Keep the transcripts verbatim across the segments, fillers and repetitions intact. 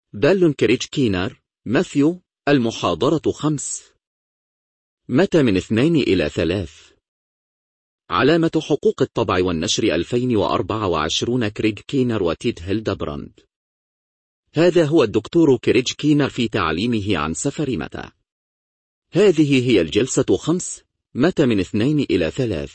دال كريج كينر، ماثيو. المحاضرة خمس. متى من اثنين إلى ثلاث. علامة حقوق الطبع والنشر ألفين وأربعة وعشرين كريج كينر وتيد هيلدبراند. هذا هو الدكتور كريج كينر في تعليمه عن سفر متى. هذه هي الجلسة خمس. متى من اثنين إلى ثلاث.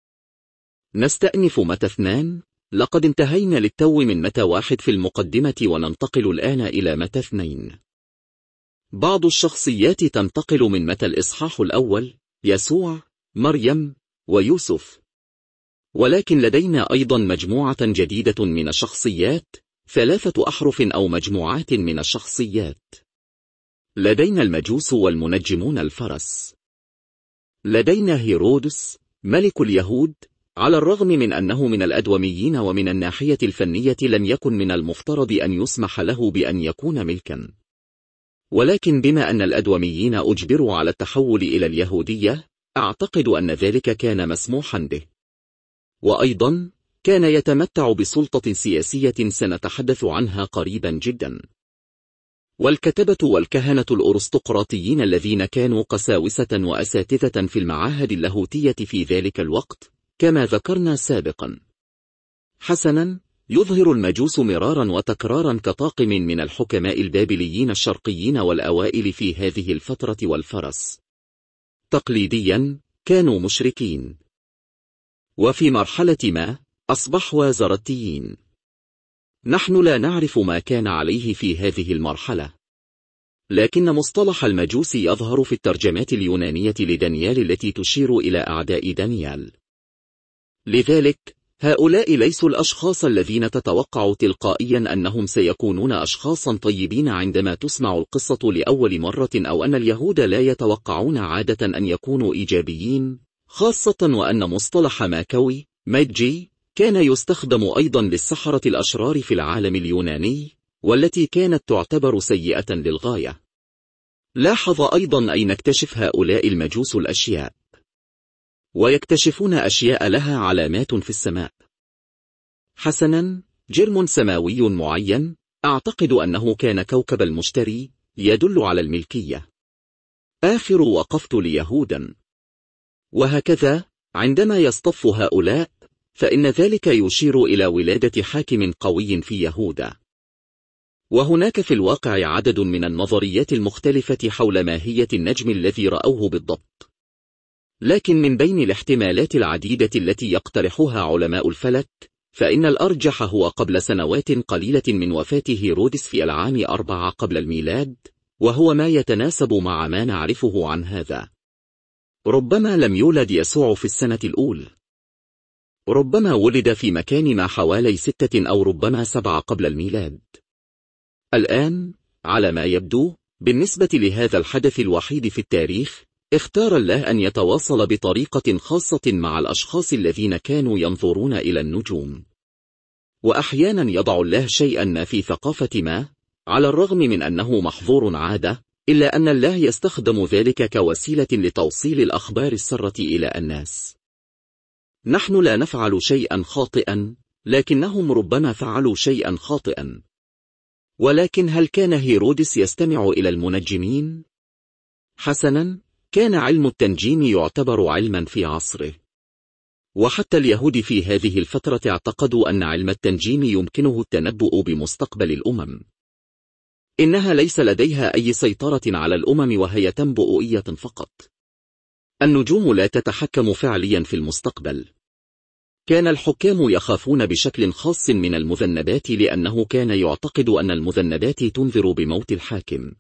نستأنف متى اثنان. لقد انتهينا للتو من متى واحد في المقدمة وننتقل الآن إلى متى اثنين. بعض الشخصيات تنتقل من متى الإصحاح الأول: يسوع، مريم، ويوسف. ولكن لدينا أيضا مجموعة جديدة من الشخصيات، ثلاثة أحرف أو مجموعات من الشخصيات. لدينا المجوس والمنجمون الفرس. لدينا هيرودس ملك اليهود، على الرغم من أنه من الأدوميين ومن الناحية الفنية لم يكن من المفترض أن يسمح له بأن يكون ملكا، ولكن بما أن الأدوميين أجبروا على التحول إلى اليهودية، أعتقد أن ذلك كان مسموحا به. وأيضا كان يتمتع بسلطة سياسية سنتحدث عنها قريبا جدا. والكتبة والكهنة الأرستقراطيين الذين كانوا قساوسة وأساتذة في المعاهد اللاهوتية في ذلك الوقت، كما ذكرنا سابقا. حسنا، يظهر المجوس مرارا وتكرارا كطاقم من الحكماء البابليين الشرقيين والأوائل في هذه الفترة. والفرس تقليديا كانوا مشركين، وفي مرحلة ما أصبحوا زرتيين. نحن لا نعرف ما كان عليه في هذه المرحلة، لكن مصطلح المجوس يظهر في الترجمات اليونانية لدانيال التي تشير إلى أعداء دانيال. لذلك هؤلاء ليسوا الأشخاص الذين تتوقع تلقائيا أنهم سيكونون أشخاصا طيبين عندما تسمع القصة لأول مرة، أو أن اليهود لا يتوقعون عادة أن يكونوا إيجابيين، خاصة وأن مصطلح ماكوي ماجي كان يستخدم أيضا للسحرة الأشرار في العالم اليوناني، والتي كانت تعتبر سيئة للغاية. لاحظ أيضا أي نكتشف هؤلاء المجوس الأشياء، ويكتشفون أشياء لها علامات في السماء. حسنا، جرم سماوي معين، أعتقد أنه كان كوكب المشتري، يدل على الملكية. آخر وقفت ليهودا. وهكذا عندما يصطف هؤلاء، فإن ذلك يشير إلى ولادة حاكم قوي في يهودا. وهناك في الواقع عدد من النظريات المختلفة حول ماهية النجم الذي رأوه بالضبط، لكن من بين الاحتمالات العديدة التي يقترحها علماء الفلك، فإن الأرجح هو قبل سنوات قليلة من وفاة هيرودس في العام أربعة قبل الميلاد، وهو ما يتناسب مع ما نعرفه عن هذا. ربما لم يولد يسوع في السنة الأولى. ربما ولد في مكان ما حوالي ستة أو ربما سبعة قبل الميلاد. الآن، على ما يبدو، بالنسبة لهذا الحدث الوحيد في التاريخ، اختار الله أن يتواصل بطريقة خاصة مع الأشخاص الذين كانوا ينظرون إلى النجوم. وأحيانا يضع الله شيئا ما في ثقافة ما، على الرغم من أنه محظور عادة، إلا أن الله يستخدم ذلك كوسيلة لتوصيل الأخبار السارة إلى الناس. نحن لا نفعل شيئا خاطئا، لكنهم ربما فعلوا شيئا خاطئا. ولكن هل كان هيرودس يستمع إلى المنجمين؟ حسنا، كان علم التنجيم يعتبر علما في عصره، وحتى اليهود في هذه الفترة اعتقدوا أن علم التنجيم يمكنه التنبؤ بمستقبل الأمم. إنها ليس لديها أي سيطرة على الأمم، وهي تنبؤية فقط. النجوم لا تتحكم فعليا في المستقبل. كان الحكام يخافون بشكل خاص من المذنبات، لأنه كان يعتقد أن المذنبات تنذر بموت الحاكم.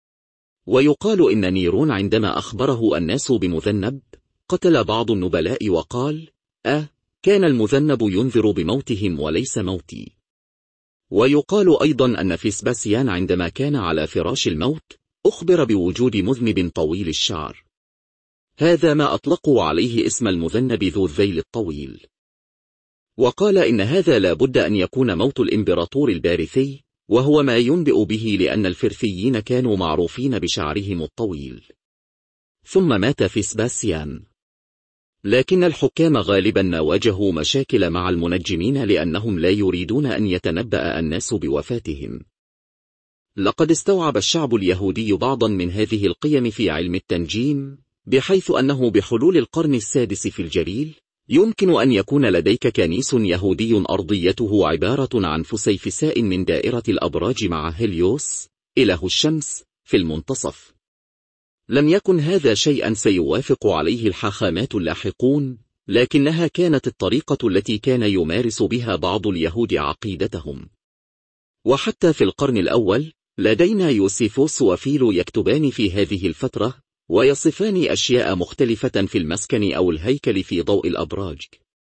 ويقال إن نيرون عندما أخبره الناس بمذنب، قتل بعض النبلاء وقال: أه، كان المذنب ينذر بموتهم وليس موتي. ويقال أيضا أن فيسباسيان عندما كان على فراش الموت، أخبر بوجود مذنب طويل الشعر. هذا ما أطلقوا عليه اسم المذنب ذو الذيل الطويل. وقال إن هذا لا بد أن يكون موت الإمبراطور البارثي، وهو ما ينبئ به لأن الفرثيين كانوا معروفين بشعرهم الطويل. ثم مات فيسباسيان. لكن الحكام غالبا ما واجهوا مشاكل مع المنجمين لأنهم لا يريدون أن يتنبأ الناس بوفاتهم. لقد استوعب الشعب اليهودي بعضا من هذه القيم في علم التنجيم، بحيث أنه بحلول القرن السادس في الجليل يمكن أن يكون لديك كنيس يهودي أرضيته عبارة عن فسيفساء من دائرة الأبراج مع هيليوس إله الشمس في المنتصف. لم يكن هذا شيئا سيوافق عليه الحاخامات اللاحقون، لكنها كانت الطريقة التي كان يمارس بها بعض اليهود عقيدتهم. وحتى في القرن الأول لدينا يوسيفوس وفيلو يكتبان في هذه الفترة ويصفان أشياء مختلفة في المسكن أو الهيكل في ضوء الأبراج.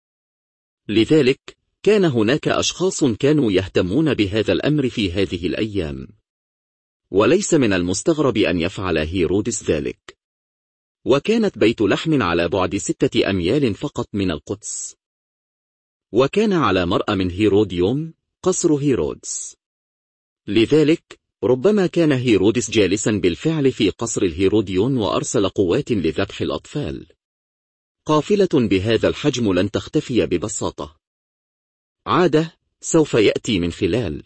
لذلك كان هناك أشخاص كانوا يهتمون بهذا الأمر في هذه الأيام، وليس من المستغرب أن يفعل هيرودس ذلك. وكانت بيت لحم على بعد ستة أميال فقط من القدس، وكان على مرأى من هيروديوم قصر هيرودس. لذلك ربما كان هيرودس جالسا بالفعل في قصر الهيروديون وأرسل قوات لذبح الأطفال. قافلة بهذا الحجم لن تختفي ببساطة. عادة سوف يأتي من خلال،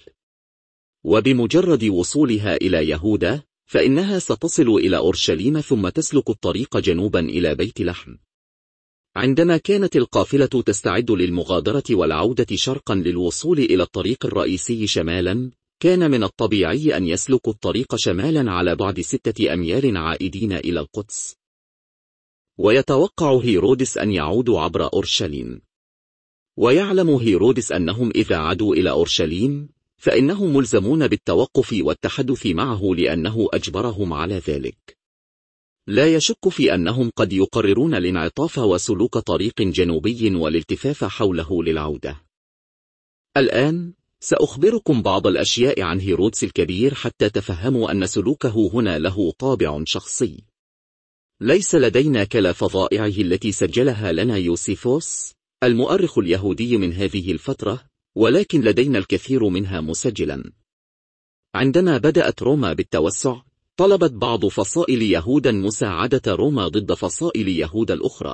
وبمجرد وصولها إلى يهودا فإنها ستصل إلى أورشليم ثم تسلك الطريق جنوبا إلى بيت لحم. عندما كانت القافلة تستعد للمغادرة والعودة شرقا للوصول إلى الطريق الرئيسي شمالا، كان من الطبيعي أن يسلك الطريق شمالا على بعد ستة أميال عائدين إلى القدس. ويتوقع هيرودس أن يعودوا عبر أورشليم، ويعلم هيرودس أنهم إذا عادوا إلى أورشليم فإنهم ملزمون بالتوقف والتحدث معه لأنه أجبرهم على ذلك. لا يشك في أنهم قد يقررون الانعطاف وسلوك طريق جنوبي والالتفاف حوله للعودة. الآن سأخبركم بعض الأشياء عن هيرودس الكبير حتى تفهموا أن سلوكه هنا له طابع شخصي. ليس لدينا كلا فظائعه التي سجلها لنا يوسيفوس المؤرخ اليهودي من هذه الفترة، ولكن لدينا الكثير منها مسجلا. عندما بدأت روما بالتوسع طلبت بعض فصائل يهودا مساعدة روما ضد فصائل يهودا الأخرى.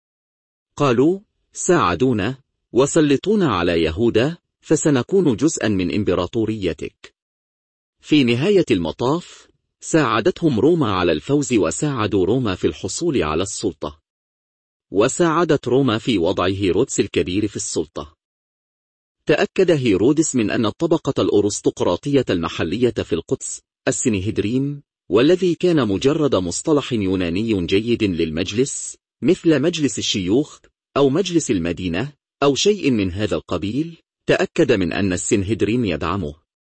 قالوا: ساعدونا وسلطونا على يهودا فسنكون جزءا من إمبراطوريتك. في نهاية المطاف ساعدتهم روما على الفوز وساعدوا روما في الحصول على السلطة، وساعدت روما في وضع هيرودس الكبير في السلطة. تأكد هيرودس من أن الطبقة الأرستقراطية المحلية في القدس السنهدريم، والذي كان مجرد مصطلح يوناني جيد للمجلس مثل مجلس الشيوخ أو مجلس المدينة أو شيء من هذا القبيل، تأكد من أن السنهدريم يدعمه.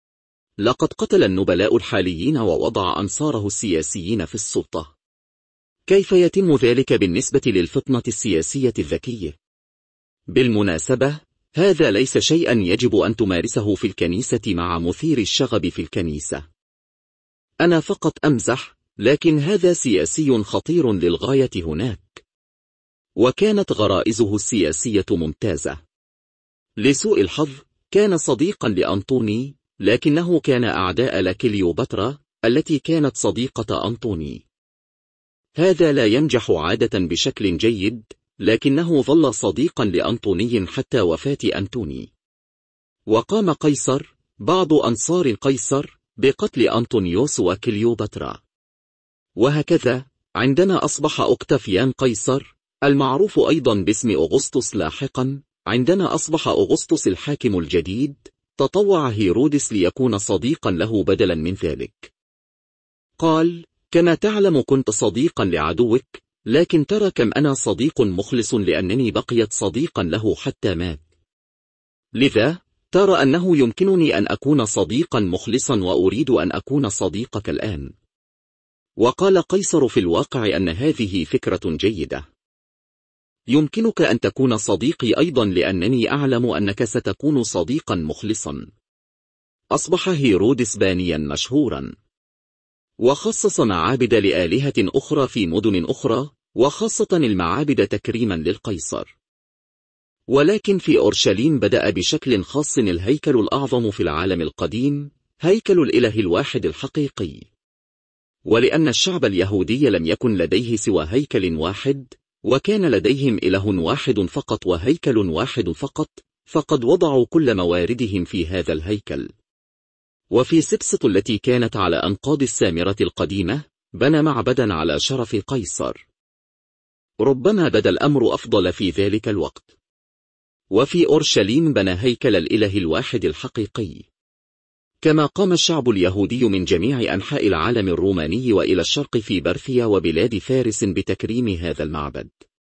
لقد قتل النبلاء الحاليين ووضع أنصاره السياسيين في السلطة. كيف يتم ذلك بالنسبة للفطنة السياسية الذكية؟ بالمناسبة هذا ليس شيئا يجب أن تمارسه في الكنيسة مع مثير الشغب في الكنيسة. أنا فقط أمزح، لكن هذا سياسي خطير للغاية هناك. وكانت غرائزه السياسية ممتازة. لسوء الحظ كان صديقا لأنطوني، لكنه كان أعداء لكليوباترا التي كانت صديقة أنطوني. هذا لا ينجح عادة بشكل جيد، لكنه ظل صديقا لأنطوني حتى وفاة أنطوني. وقام قيصر بعض أنصار القيصر بقتل أنطونيوس وكليوباترا. وهكذا عندما أصبح أوكتافيان قيصر المعروف أيضا باسم أغسطس لاحقا، عندما أصبح أغسطس الحاكم الجديد تطوع هيرودس ليكون صديقا له بدلا من ذلك. قال: كما تعلم كنت صديقا لعدوك، لكن ترى كم أنا صديق مخلص لأنني بقيت صديقا له حتى مات. لذا ترى أنه يمكنني أن أكون صديقا مخلصا وأريد أن أكون صديقك الآن. وقال قيصر في الواقع أن هذه فكرة جيدة. يمكنك أن تكون صديقي أيضا لأنني أعلم أنك ستكون صديقا مخلصا. أصبح هيرودس بانيا مشهورا، وخصص معابد لآلهة أخرى في مدن أخرى، وخاصة المعابد تكريما للقيصر. ولكن في أورشليم بدأ بشكل خاص الهيكل الأعظم في العالم القديم، هيكل الإله الواحد الحقيقي. ولأن الشعب اليهودي لم يكن لديه سوى هيكل واحد، وكان لديهم إله واحد فقط وهيكل واحد فقط، فقد وضعوا كل مواردهم في هذا الهيكل. وفي سبسط التي كانت على أنقاض السامرة القديمة بنى معبدا على شرف قيصر. ربما بدا الأمر أفضل في ذلك الوقت. وفي أورشليم بنى هيكل الإله الواحد الحقيقي. كما قام الشعب اليهودي من جميع أنحاء العالم الروماني وإلى الشرق في برثيا وبلاد فارس بتكريم هذا المعبد.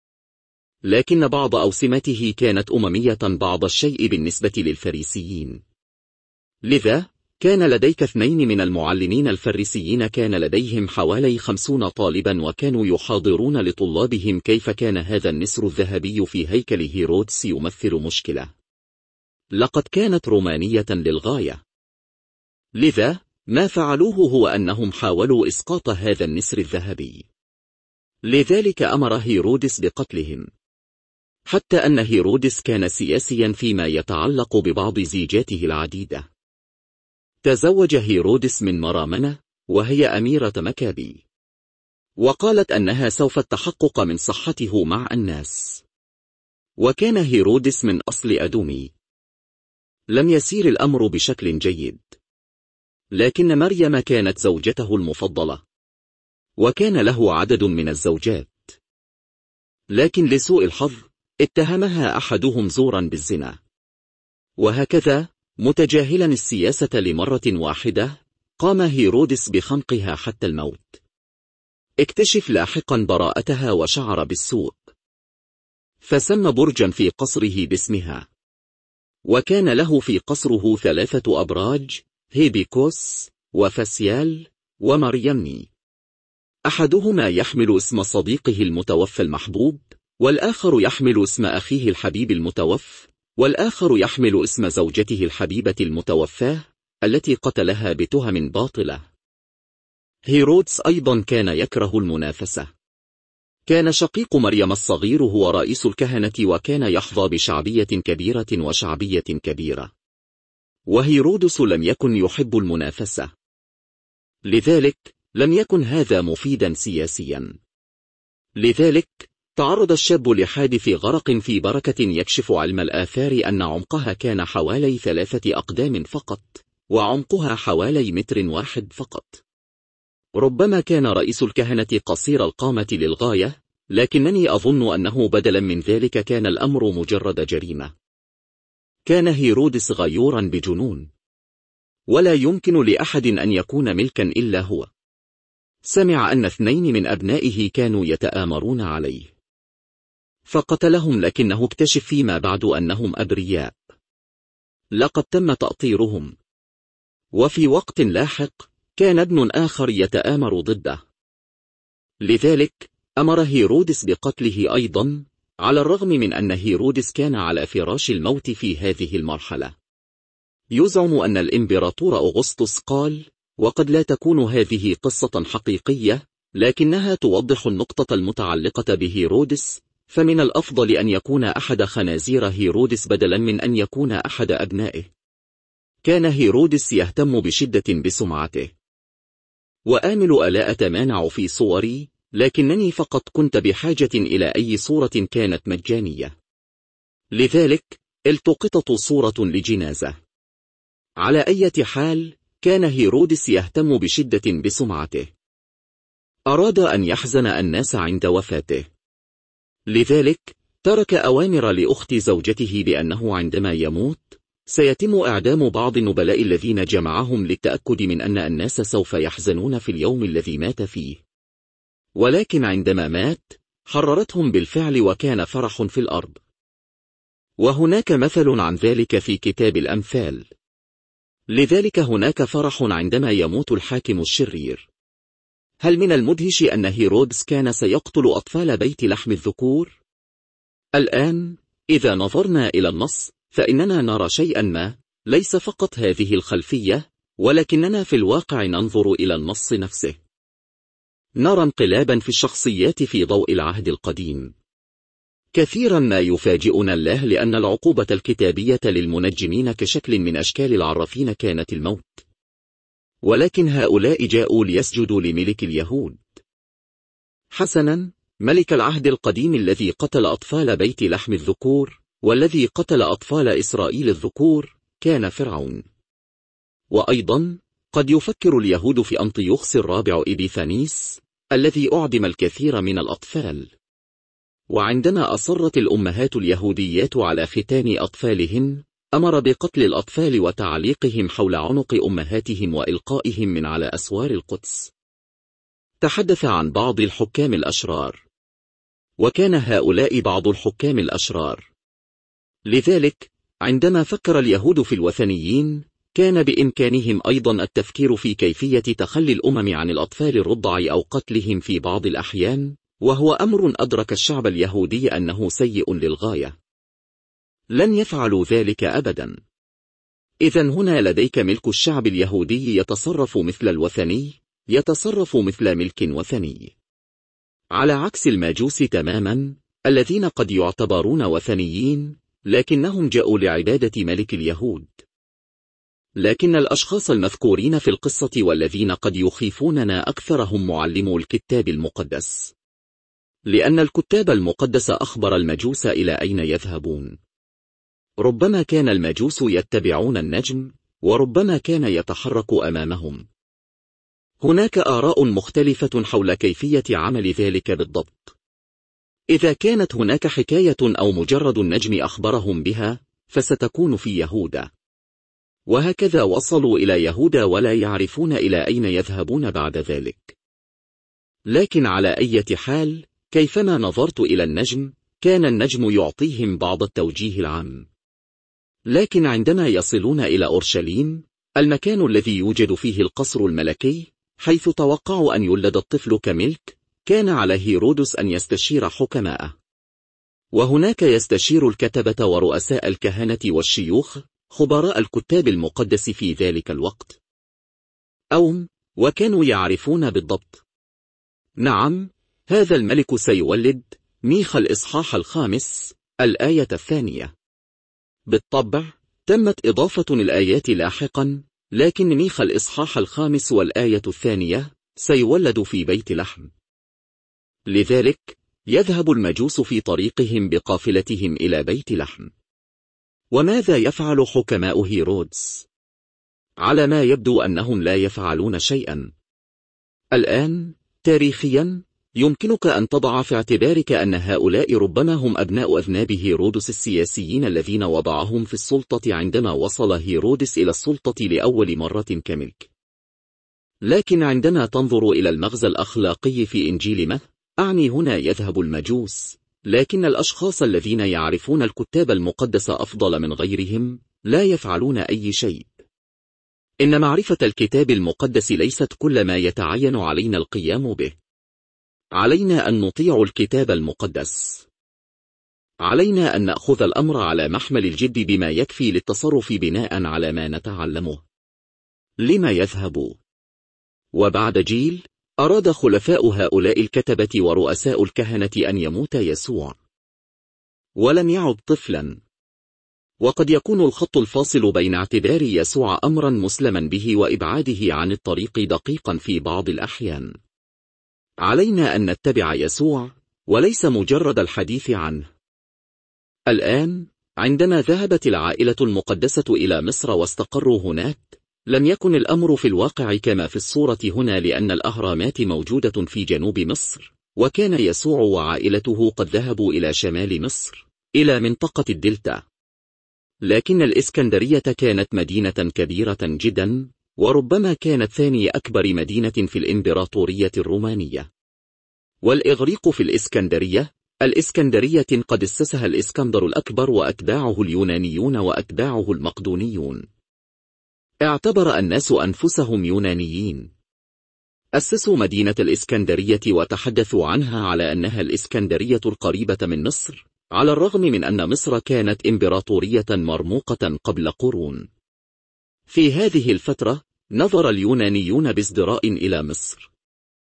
لكن بعض أوسمته كانت أممية بعض الشيء بالنسبة للفريسيين. لذا كان لديك اثنين من المعلمين الفريسيين كان لديهم حوالي خمسون طالبا وكانوا يحاضرون لطلابهم كيف كان هذا النسر الذهبي في هيكل هيرودس يمثل مشكلة. لقد كانت رومانية للغاية. لذا ما فعلوه هو أنهم حاولوا إسقاط هذا النسر الذهبي. لذلك أمر هيرودس بقتلهم. حتى أن هيرودس كان سياسيا فيما يتعلق ببعض زيجاته العديدة. تزوج هيرودس من مرامنة وهي أميرة مكابي، وقالت أنها سوف التحقق من صحته مع الناس. وكان هيرودس من أصل أدومي. لم يسير الأمر بشكل جيد، لكن مريم كانت زوجته المفضلة، وكان له عدد من الزوجات. لكن لسوء الحظ اتهمها أحدهم زورا بالزنا. وهكذا متجاهلا السياسة لمرة واحدة قام هيرودس بخنقها حتى الموت. اكتشف لاحقا براءتها وشعر بالسوء، فسمى برجا في قصره باسمها. وكان له في قصره ثلاثة أبراج، هيبيكوس وفاسيال ومريمني. أحدهما يحمل اسم صديقه المتوفى المحبوب، والآخر يحمل اسم أخيه الحبيب المتوفى، والآخر يحمل اسم زوجته الحبيبة المتوفاة التي قتلها بتهم باطلة. هيرودس أيضا كان يكره المنافسة. كان شقيق مريم الصغير هو رئيس الكهنة وكان يحظى بشعبية كبيرة وشعبية كبيرة، وهيرودس لم يكن يحب المنافسة. لذلك لم يكن هذا مفيدا سياسيا. لذلك تعرض الشاب لحادث غرق في بركة يكشف علم الآثار أن عمقها كان حوالي ثلاثة أقدام فقط، وعمقها حوالي متر واحد فقط. ربما كان رئيس الكهنة قصير القامة للغاية، لكنني أظن أنه بدلا من ذلك كان الأمر مجرد جريمة. كان هيرودس غيورا بجنون، ولا يمكن لأحد أن يكون ملكا إلا هو. سمع أن اثنين من أبنائه كانوا يتآمرون عليه فقتلهم، لكنه اكتشف فيما بعد أنهم أبرياء. لقد تم تأطيرهم. وفي وقت لاحق كان ابن آخر يتآمر ضده. لذلك أمر هيرودس بقتله أيضا، على الرغم من أن هيرودس كان على فراش الموت في هذه المرحلة. يزعم أن الإمبراطور أغسطس قال، وقد لا تكون هذه قصة حقيقية، لكنها توضح النقطة المتعلقة بهيرودس، فمن الأفضل أن يكون أحد خنازير هيرودس بدلا من أن يكون أحد أبنائه. كان هيرودس يهتم بشدة بسمعته. وآمل ألا أتمانع في صوري، لكنني فقط كنت بحاجة إلى أي صورة كانت مجانية. لذلك التقطت صورة لجنازة. على أي حال كان هيرودس يهتم بشدة بسمعته. أراد أن يحزن الناس عند وفاته. لذلك ترك أوامر لأخت زوجته بأنه عندما يموت سيتم إعدام بعض النبلاء الذين جمعهم للتأكد من أن الناس سوف يحزنون في اليوم الذي مات فيه. ولكن عندما مات حررتهم بالفعل وكان فرح في الأرض. وهناك مثل عن ذلك في كتاب الأمثال. لذلك هناك فرح عندما يموت الحاكم الشرير. هل من المدهش أن هيرودس كان سيقتل أطفال بيت لحم الذكور؟ الآن إذا نظرنا إلى النص فإننا نرى شيئا ما، ليس فقط هذه الخلفية، ولكننا في الواقع ننظر إلى النص نفسه. نرى انقلابا في الشخصيات في ضوء العهد القديم. كثيرا ما يفاجئنا الله لأن العقوبة الكتابية للمنجمين كشكل من أشكال العرافين كانت الموت. ولكن هؤلاء جاءوا ليسجدوا لملك اليهود. حسنا، ملك العهد القديم الذي قتل أطفال بيت لحم الذكور والذي قتل أطفال إسرائيل الذكور كان فرعون. وأيضا قد يفكر اليهود في أنطيوخس الرابع إبيفانيس الذي أعدم الكثير من الأطفال. وعندما أصرت الأمهات اليهوديات على ختان أطفالهن، أمر بقتل الأطفال وتعليقهم حول عنق أمهاتهم وإلقائهم من على أسوار القدس. تحدث عن بعض الحكام الأشرار، وكان هؤلاء بعض الحكام الأشرار. لذلك عندما فكر اليهود في الوثنيين، كان بإمكانهم أيضا التفكير في كيفية تخلي الأمم عن الأطفال الرضع أو قتلهم في بعض الأحيان، وهو أمر أدرك الشعب اليهودي أنه سيء للغاية. لن يفعلوا ذلك أبدا. إذن هنا لديك ملك الشعب اليهودي يتصرف مثل الوثني، يتصرف مثل ملك وثني، على عكس المجوس تماما الذين قد يعتبرون وثنيين، لكنهم جاءوا لعبادة ملك اليهود. لكن الأشخاص المذكورين في القصة والذين قد يخيفوننا أكثر هم معلمو الكتاب المقدس، لأن الكتاب المقدس أخبر المجوس إلى أين يذهبون. ربما كان المجوس يتبعون النجم، وربما كان يتحرك أمامهم. هناك آراء مختلفة حول كيفية عمل ذلك بالضبط. إذا كانت هناك حكاية أو مجرد النجم أخبرهم بها، فستكون في يهوذا. وهكذا وصلوا إلى يهوذا ولا يعرفون إلى أين يذهبون بعد ذلك. لكن على أي حال، كيفما نظرت إلى النجم، كان النجم يعطيهم بعض التوجيه العام. لكن عندما يصلون إلى أورشليم، المكان الذي يوجد فيه القصر الملكي، حيث توقعوا أن يولد الطفل كملك، كان على هيرودس أن يستشير حكماءه. وهناك يستشير الكتبة ورؤساء الكهنة والشيوخ، خبراء الكتاب المقدس في ذلك الوقت. أوم، وكانوا يعرفون بالضبط. نعم، هذا الملك سيولد. ميخا الإصحاح الخامس الآية الثانية. بالطبع تمت إضافة الآيات لاحقا، لكن ميخا الإصحاح الخامس والآية الثانية سيولد في بيت لحم. لذلك يذهب المجوس في طريقهم بقافلتهم إلى بيت لحم. وماذا يفعل حكماء هيرودس؟ على ما يبدو أنهم لا يفعلون شيئا. الآن تاريخيا يمكنك أن تضع في اعتبارك أن هؤلاء ربما هم أبناء أذناب هيرودس السياسيين الذين وضعهم في السلطة عندما وصل هيرودس إلى السلطة لأول مرة كملك. لكن عندما تنظر إلى المغزى الأخلاقي في إنجيل متى، أعني هنا يذهب المجوس، لكن الأشخاص الذين يعرفون الكتاب المقدس أفضل من غيرهم لا يفعلون أي شيء. إن معرفة الكتاب المقدس ليست كل ما يتعين علينا القيام به. علينا أن نطيع الكتاب المقدس. علينا أن نأخذ الأمر على محمل الجد بما يكفي للتصرف بناء على ما نتعلمه. لما يذهب؟ وبعد جيل أراد خلفاء هؤلاء الكتبة ورؤساء الكهنة أن يموت يسوع، ولم يعد طفلا. وقد يكون الخط الفاصل بين اعتبار يسوع أمرا مسلما به وإبعاده عن الطريق دقيقا في بعض الأحيان. علينا أن نتبع يسوع وليس مجرد الحديث عنه. الآن عندما ذهبت العائلة المقدسة إلى مصر واستقروا هناك، لم يكن الأمر في الواقع كما في الصورة هنا، لأن الأهرامات موجودة في جنوب مصر، وكان يسوع وعائلته قد ذهبوا إلى شمال مصر إلى منطقة الدلتا. لكن الإسكندرية كانت مدينة كبيرة جدا، وربما كانت ثاني أكبر مدينة في الإمبراطورية الرومانية. والإغريق في الإسكندرية، الإسكندرية قد أسسها الإسكندر الأكبر وأتباعه اليونانيون وأتباعه المقدونيون. اعتبر الناس أنفسهم يونانيين. أسسوا مدينة الإسكندرية وتحدثوا عنها على أنها الإسكندرية القريبة من مصر، على الرغم من أن مصر كانت إمبراطورية مرموقة قبل قرون. في هذه الفترة نظر اليونانيون بازدراء إلى مصر،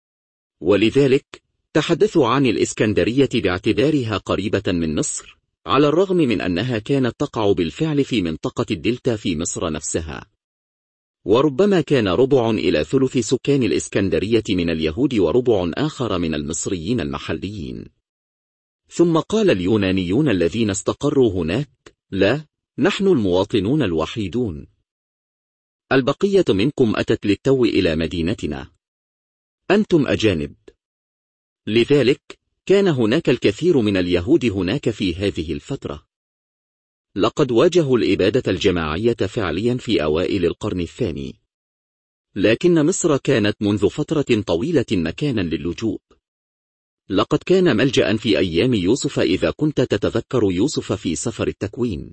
ولذلك تحدثوا عن الإسكندرية باعتبارها قريبة من مصر، على الرغم من أنها كانت تقع بالفعل في منطقة الدلتا في مصر نفسها. وربما كان ربع إلى ثلث سكان الإسكندرية من اليهود وربع آخر من المصريين المحليين. ثم قال اليونانيون الذين استقروا هناك: لا، نحن المواطنون الوحيدون. البقية منكم أتت للتو إلى مدينتنا. أنتم أجانب. لذلك كان هناك الكثير من اليهود هناك في هذه الفترة. لقد واجهوا الإبادة الجماعية فعليا في أوائل القرن الثاني، لكن مصر كانت منذ فترة طويلة مكانا للجوء. لقد كان ملجأ في أيام يوسف إذا كنت تتذكر يوسف في سفر التكوين.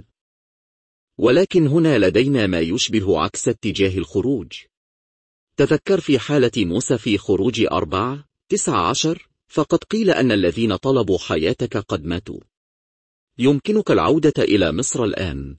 ولكن هنا لدينا ما يشبه عكس اتجاه الخروج. تذكر في حالة موسى في خروج أربعة تسعة عشر، فقد قيل أن الذين طلبوا حياتك قد ماتوا. يمكنك العودة إلى مصر الآن.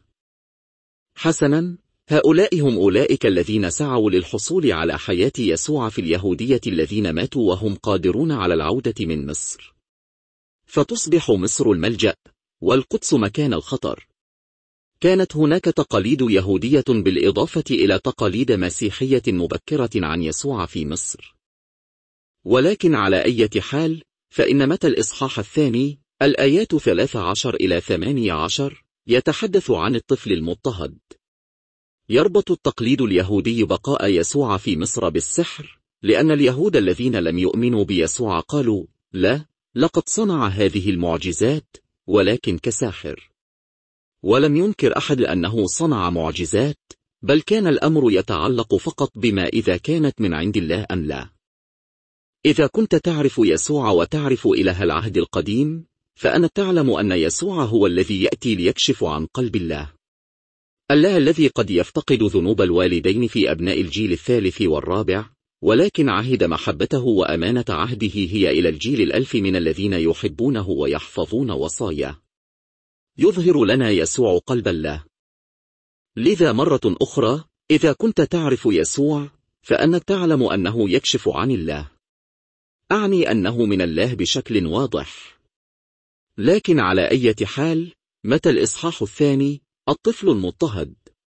حسنا، هؤلاء هم أولئك الذين سعوا للحصول على حياة يسوع في اليهودية الذين ماتوا وهم قادرون على العودة من مصر. فتصبح مصر الملجأ، والقدس مكان الخطر. كانت هناك تقاليد يهودية بالإضافة إلى تقاليد مسيحية مبكرة عن يسوع في مصر. ولكن على أي حال، فإن متى الإصحاح الثاني الآيات ثلاثة عشر إلى ثمانية عشر يتحدث عن الطفل المضطهد. يربط التقليد اليهودي بقاء يسوع في مصر بالسحر، لأن اليهود الذين لم يؤمنوا بيسوع قالوا: لا، لقد صنع هذه المعجزات ولكن كساحر. ولم ينكر أحد أنه صنع معجزات، بل كان الأمر يتعلق فقط بما إذا كانت من عند الله أم لا. إذا كنت تعرف يسوع وتعرف إله العهد القديم، فأنا تعلم أن يسوع هو الذي يأتي ليكشف عن قلب الله. الله الذي قد يفتقد ذنوب الوالدين في أبناء الجيل الثالث والرابع، ولكن عهد محبته وأمانة عهده هي إلى الجيل الألف من الذين يحبونه ويحفظون وصاياه. يظهر لنا يسوع قلب الله. لذا مرة أخرى، إذا كنت تعرف يسوع، فأنت تعلم أنه يكشف عن الله. أعني أنه من الله بشكل واضح. لكن على أي حال، متى الإصحاح الثاني الطفل المضطهد.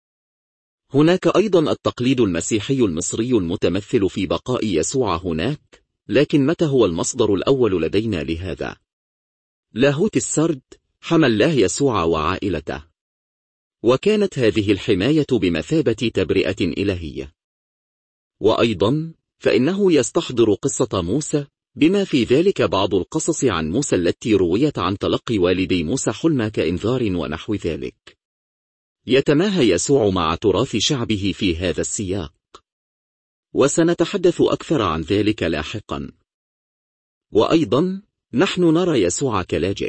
هناك أيضا التقليد المسيحي المصري المتمثل في بقاء يسوع هناك، لكن متى هو المصدر الأول لدينا لهذا؟ لاهوت السرد حمى الله يسوع وعائلته، وكانت هذه الحماية بمثابة تبرئة إلهية. وأيضا فإنه يستحضر قصة موسى، بما في ذلك بعض القصص عن موسى التي رويت عن تلقي والدي موسى حلم كإنذار ونحو ذلك. يتماهى يسوع مع تراث شعبه في هذا السياق، وسنتحدث أكثر عن ذلك لاحقا. وأيضا نحن نرى يسوع كلاجئ.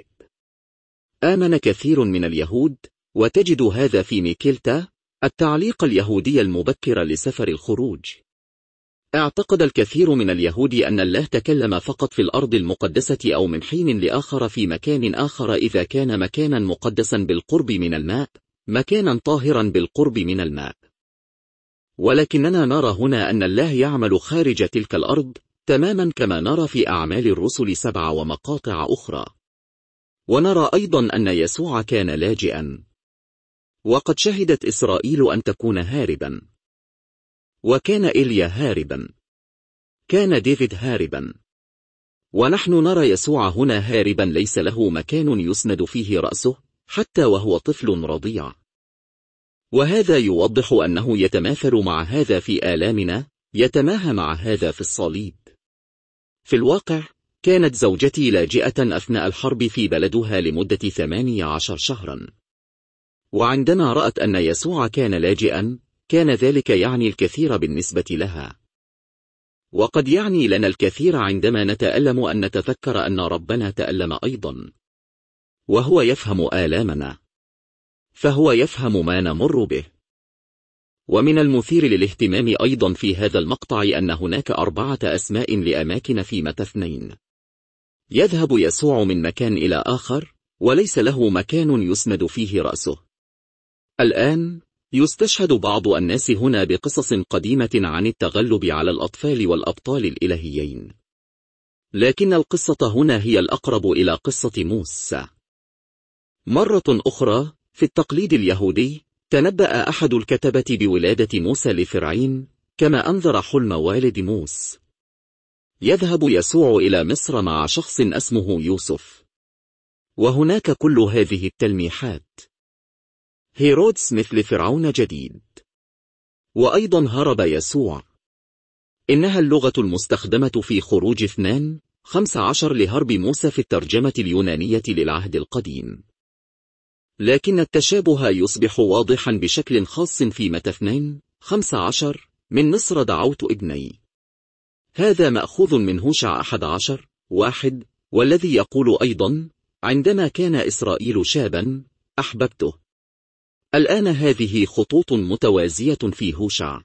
آمن كثير من اليهود، وتجد هذا في ميكيلتا التعليق اليهودي المبكر لسفر الخروج. اعتقد الكثير من اليهود أن الله تكلم فقط في الأرض المقدسة أو من حين لآخر في مكان آخر إذا كان مكانا مقدسا بالقرب من الماء، مكانا طاهرا بالقرب من الماء. ولكننا نرى هنا أن الله يعمل خارج تلك الأرض، تماما كما نرى في أعمال الرسل سبعة ومقاطع أخرى. ونرى أيضا أن يسوع كان لاجئا، وقد شهدت إسرائيل أن تكون هاربا. وكان إيليا هاربا. كان ديفيد هاربا. ونحن نرى يسوع هنا هاربا، ليس له مكان يسند فيه رأسه حتى وهو طفل رضيع. وهذا يوضح أنه يتماثل مع هذا في آلامنا، يتماهى مع هذا في الصليب. في الواقع كانت زوجتي لاجئة أثناء الحرب في بلدها لمدة ثمانية عشر شهرا. وعندما رأت أن يسوع كان لاجئا، كان ذلك يعني الكثير بالنسبة لها. وقد يعني لنا الكثير عندما نتألم أن نتذكر أن ربنا تألم أيضا، وهو يفهم آلامنا، فهو يفهم ما نمر به. ومن المثير للاهتمام أيضا في هذا المقطع أن هناك أربعة أسماء لأماكن في متى اثنين. يذهب يسوع من مكان إلى آخر، وليس له مكان يسند فيه رأسه. الآن يستشهد بعض الناس هنا بقصص قديمة عن التغلب على الأطفال والأبطال الإلهيين، لكن القصة هنا هي الأقرب إلى قصة موسى. مرة أخرى في التقليد اليهودي تنبأ أحد الكتبة بولادة موسى لفرعين، كما أنذر حلم والد موسى. يذهب يسوع إلى مصر مع شخص اسمه يوسف، وهناك كل هذه التلميحات. هيرودس مثل فرعون جديد، وأيضا هرب يسوع. إنها اللغة المستخدمة في خروج اثنان خمسة عشر لهرب موسى في الترجمة اليونانية للعهد القديم، لكن التشابه يصبح واضحا بشكل خاص في متى اثنين خمسة عشر: من مصر دعوت ابني. هذا مأخوذ من هوشع أحد عشر واحد، والذي يقول أيضا: عندما كان إسرائيل شابا أحببته. الآن هذه خطوط متوازية في هوشع.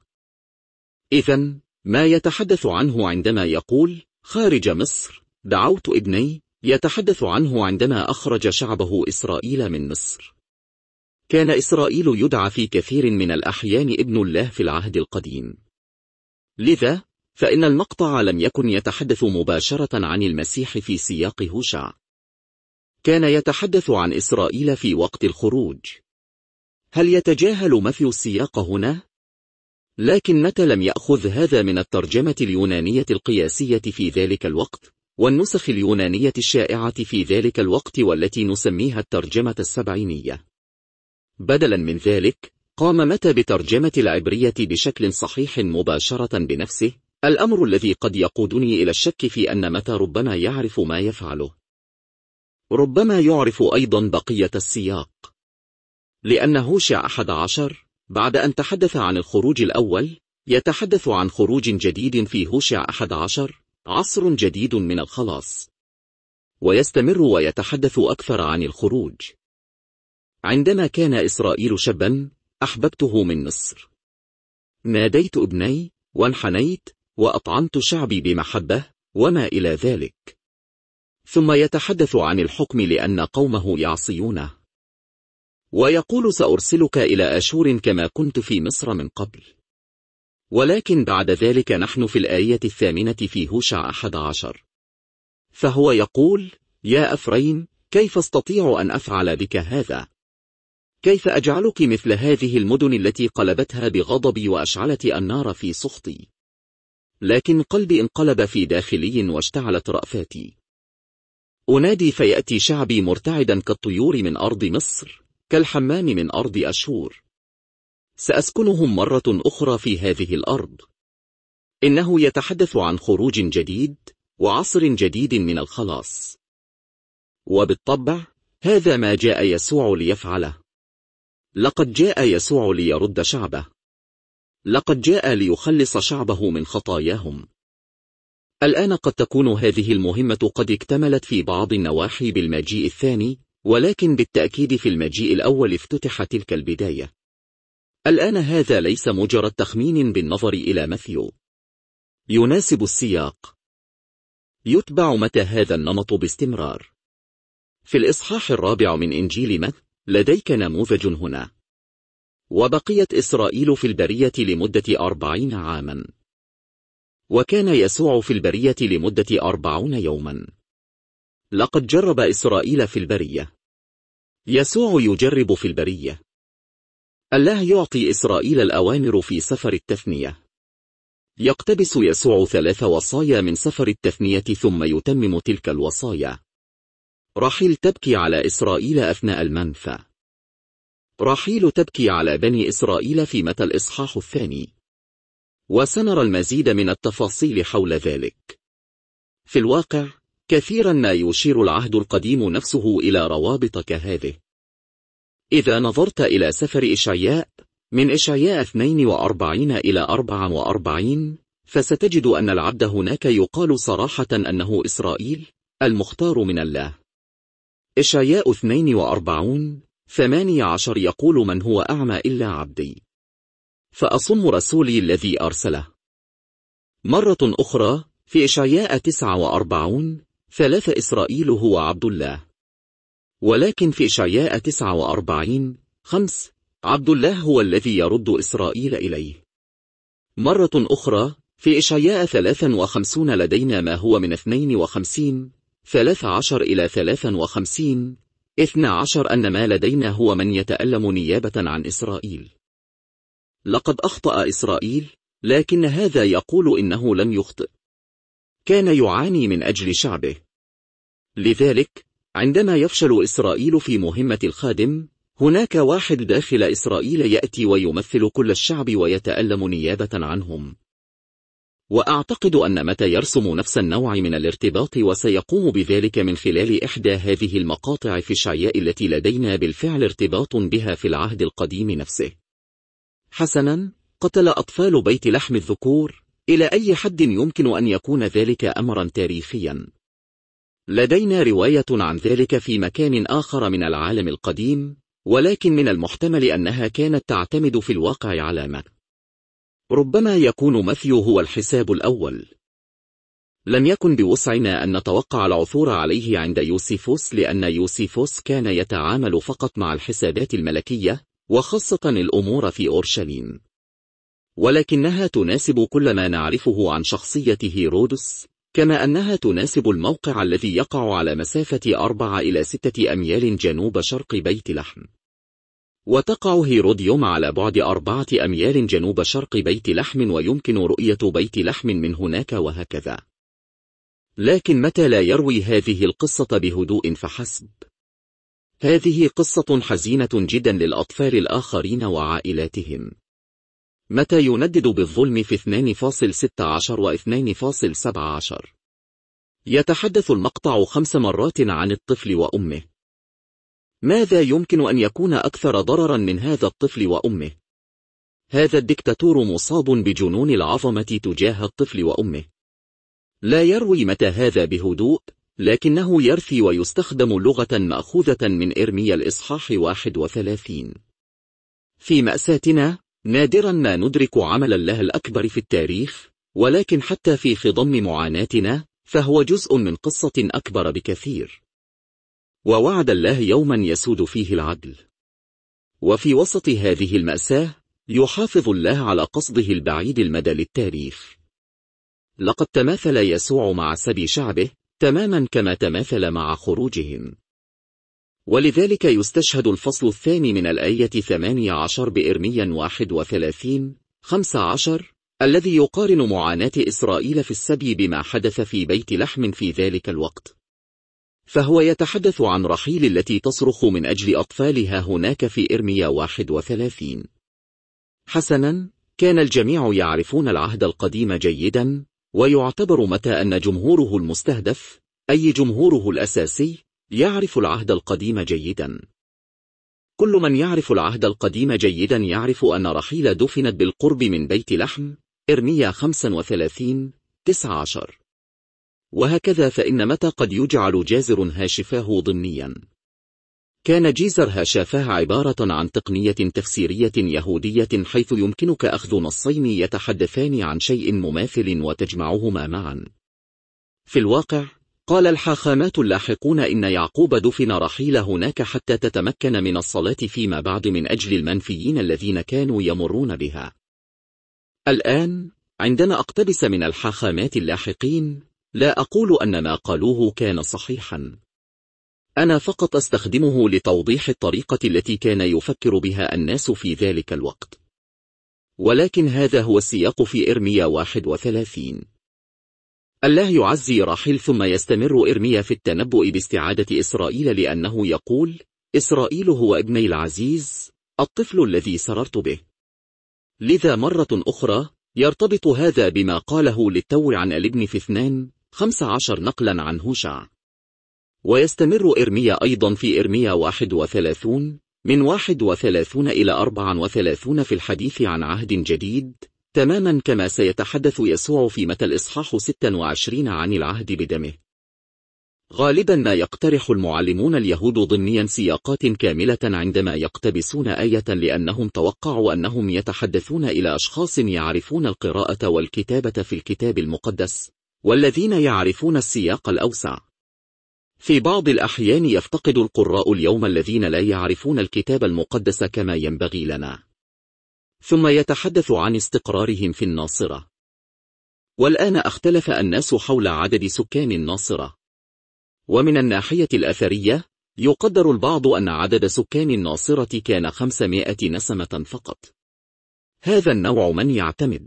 إذن ما يتحدث عنه عندما يقول خارج مصر دعوت ابني، يتحدث عنه عندما أخرج شعبه إسرائيل من مصر. كان إسرائيل يدعى في كثير من الأحيان ابن الله في العهد القديم، لذا فإن المقطع لم يكن يتحدث مباشرة عن المسيح في سياق هوشع، كان يتحدث عن إسرائيل في وقت الخروج. هل يتجاهل ماثيو السياق هنا؟ لكن متى لم يأخذ هذا من الترجمة اليونانية القياسية في ذلك الوقت، والنسخ اليونانية الشائعة في ذلك الوقت والتي نسميها الترجمة السبعينية. بدلا من ذلك قام متى بترجمة العبرية بشكل صحيح مباشرة بنفسه، الأمر الذي قد يقودني إلى الشك في أن متى ربما يعرف ما يفعله. ربما يعرف أيضا بقية السياق، لأن هوشع أحد عشر بعد أن تحدث عن الخروج الأول يتحدث عن خروج جديد في هوشع أحد عشر، عصر جديد من الخلاص، ويستمر ويتحدث أكثر عن الخروج. عندما كان إسرائيل شابا أحببته من مصر، ناديت ابني وانحنيت وأطعمت شعبي بمحبة وما إلى ذلك. ثم يتحدث عن الحكم لأن قومه يعصيونه، ويقول سأرسلك إلى أشور كما كنت في مصر من قبل. ولكن بعد ذلك نحن في الآية الثامنة في هوشع أحد عشر، فهو يقول: يا أفريم، كيف استطيع أن أفعل بك هذا؟ كيف أجعلك مثل هذه المدن التي قلبتها بغضبي وأشعلت النار في سخطي؟ لكن قلبي انقلب في داخلي واشتعلت رأفاتي. أنادي فيأتي شعبي مرتعدا كالطيور من أرض مصر، كالحمام من أرض أشور. سأسكنهم مرة أخرى في هذه الأرض. إنه يتحدث عن خروج جديد وعصر جديد من الخلاص، وبالطبع هذا ما جاء يسوع ليفعله. لقد جاء يسوع ليرد شعبه، لقد جاء ليخلص شعبه من خطاياهم. الآن قد تكون هذه المهمة قد اكتملت في بعض النواحي بالمجيء الثاني، ولكن بالتأكيد في المجيء الأول افتتح تلك البداية. الآن هذا ليس مجرد تخمين بالنظر إلى ماثيو، يناسب السياق. يتبع متى هذا النمط باستمرار. في الإصحاح الرابع من إنجيل متى لديك نموذج هنا. وبقيت إسرائيل في البرية لمدة أربعين عاما، وكان يسوع في البرية لمدة أربعون يوما. لقد جرب إسرائيل في البرية. يسوع يجرب في البرية. الله يعطي إسرائيل الأوامر في سفر التثنية. يقتبس يسوع ثلاث وصايا من سفر التثنية ثم يتمم تلك الوصايا. راحيل تبكي على إسرائيل أثناء المنفى. راحيل تبكي على بني إسرائيل في متى الإصحاح الثاني، وسنرى المزيد من التفاصيل حول ذلك. في الواقع كثيرا ما يشير العهد القديم نفسه إلى روابط كهذه. إذا نظرت إلى سفر إشعياء من إشعياء اثنين وأربعين إلى أربعة وأربعين، فستجد أن العبد هناك يقال صراحة أنه إسرائيل المختار من الله. إشعياء اثنين وأربعين ثمانية عشر يقول: من هو أعمى إلا عبدي، فأصم رسولي الذي أرسله. مرة أخرى في إشعياء تسعة وأربعين ثلاث إسرائيل هو عبد الله. ولكن في إشعياء تسعة وأربعين خمس عبد الله هو الذي يرد إسرائيل إليه. مرة أخرى في إشعياء ثلاثة وخمسين لدينا ما هو من اثنين وخمسين ثلاثة عشر إلى ثلاثة وخمسين اثنى عشر أن ما لدينا هو من يتألم نيابة عن إسرائيل. لقد أخطأ إسرائيل، لكن هذا يقول إنه لم يخطئ. كان يعاني من أجل شعبه. لذلك عندما يفشل إسرائيل في مهمة الخادم، هناك واحد داخل إسرائيل يأتي ويمثل كل الشعب ويتألم نيابة عنهم. وأعتقد أن متى يرسم نفس النوع من الارتباط وسيقوم بذلك من خلال إحدى هذه المقاطع في إشعياء التي لدينا بالفعل ارتباط بها في العهد القديم نفسه. حسنا، قتل أطفال بيت لحم الذكور. إلى أي حد يمكن أن يكون ذلك أمرا تاريخيا؟ لدينا رواية عن ذلك في مكان آخر من العالم القديم، ولكن من المحتمل أنها كانت تعتمد في الواقع على ما ربما يكون ماثيو هو الحساب الأول. لم يكن بوسعنا أن نتوقع العثور عليه عند يوسيفوس، لأن يوسيفوس كان يتعامل فقط مع الحسابات الملكية وخاصة الأمور في أورشليم، ولكنها تناسب كل ما نعرفه عن شخصية هيرودس، كما أنها تناسب الموقع الذي يقع على مسافة أربعة إلى ستة أميال جنوب شرق بيت لحم، وتقع هيروديوم على بعد أربعة أميال جنوب شرق بيت لحم، ويمكن رؤية بيت لحم من هناك وهكذا. لكن متى لا يروي هذه القصة بهدوء فحسب. هذه قصة حزينة جدا للأطفال الآخرين وعائلاتهم. متى يندد بالظلم في اثنين فاصل ستة عشر و اثنين فاصل سبعة عشر. يتحدث المقطع خمس مرات عن الطفل وأمه. ماذا يمكن أن يكون أكثر ضررا من هذا الطفل وأمه؟ هذا الدكتاتور مصاب بجنون العظمة تجاه الطفل وأمه. لا يروي متى هذا بهدوء، لكنه يرثي ويستخدم لغة مأخوذة من إرميا الإصحاح واحد وثلاثين. في مأساتنا نادرا ما ندرك عمل الله الأكبر في التاريخ، ولكن حتى في خضم معاناتنا فهو جزء من قصة أكبر بكثير. ووعد الله يوما يسود فيه العدل، وفي وسط هذه المأساة يحافظ الله على قصده البعيد المدى للتاريخ. لقد تماثل يسوع مع سبي شعبه تماما كما تماثل مع خروجهم، ولذلك يستشهد الفصل الثاني من الآية ثمانية عشر بإرميا واحد وثلاثين خمسة عشر الذي يقارن معاناة إسرائيل في السبي بما حدث في بيت لحم في ذلك الوقت. فهو يتحدث عن رحيل التي تصرخ من أجل أطفالها هناك في إرميا واحد وثلاثين. حسنا، كان الجميع يعرفون العهد القديم جيدا، ويعتبر متى أن جمهوره المستهدف، أي جمهوره الأساسي، يعرف العهد القديم جيدا. كل من يعرف العهد القديم جيدا يعرف أن رحيل دفنت بالقرب من بيت لحم، إرميا خمسة وثلاثين تسعة عشر. وهكذا فإن متى قد يجعل جازر هاشفاه ضمنيا. كان جيزر هاشفاه عبارة عن تقنية تفسيرية يهودية، حيث يمكنك أخذ نصين يتحدثان عن شيء مماثل وتجمعهما معا. في الواقع قال الحاخامات اللاحقون إن يعقوب دفن رحيل هناك حتى تتمكن من الصلاة فيما بعد من أجل المنفيين الذين كانوا يمرون بها. الآن عندما أقتبس من الحاخامات اللاحقين لا أقول أن ما قالوه كان صحيحا، أنا فقط أستخدمه لتوضيح الطريقة التي كان يفكر بها الناس في ذلك الوقت. ولكن هذا هو السياق في إرميا واحد وثلاثين. الله يعزي راحيل، ثم يستمر إرميا في التنبؤ باستعادة إسرائيل، لأنه يقول: إسرائيل هو ابني العزيز، الطفل الذي سررت به. لذا مرة أخرى يرتبط هذا بما قاله للتو عن الابن في اثنان خمسة عشر نقلا عن هوشع. ويستمر إرميا أيضا في إرميا واحد وثلاثين من واحد وثلاثين إلى أربعة وثلاثين في الحديث عن عهد جديد، تماما كما سيتحدث يسوع في متى الإصحاح ستة وعشرين عن العهد بدمه. غالبا ما يقترح المعلمون اليهود ضمنيا سياقات كاملة عندما يقتبسون آية، لأنهم توقعوا أنهم يتحدثون إلى أشخاص يعرفون القراءة والكتابة في الكتاب المقدس، والذين يعرفون السياق الأوسع. في بعض الأحيان يفتقد القراء اليوم الذين لا يعرفون الكتاب المقدس كما ينبغي لنا. ثم يتحدث عن استقرارهم في الناصرة. والآن اختلف الناس حول عدد سكان الناصرة. ومن الناحية الأثرية يقدر البعض أن عدد سكان الناصرة كان خمسمائة نسمة فقط. هذا النوع من يعتمد.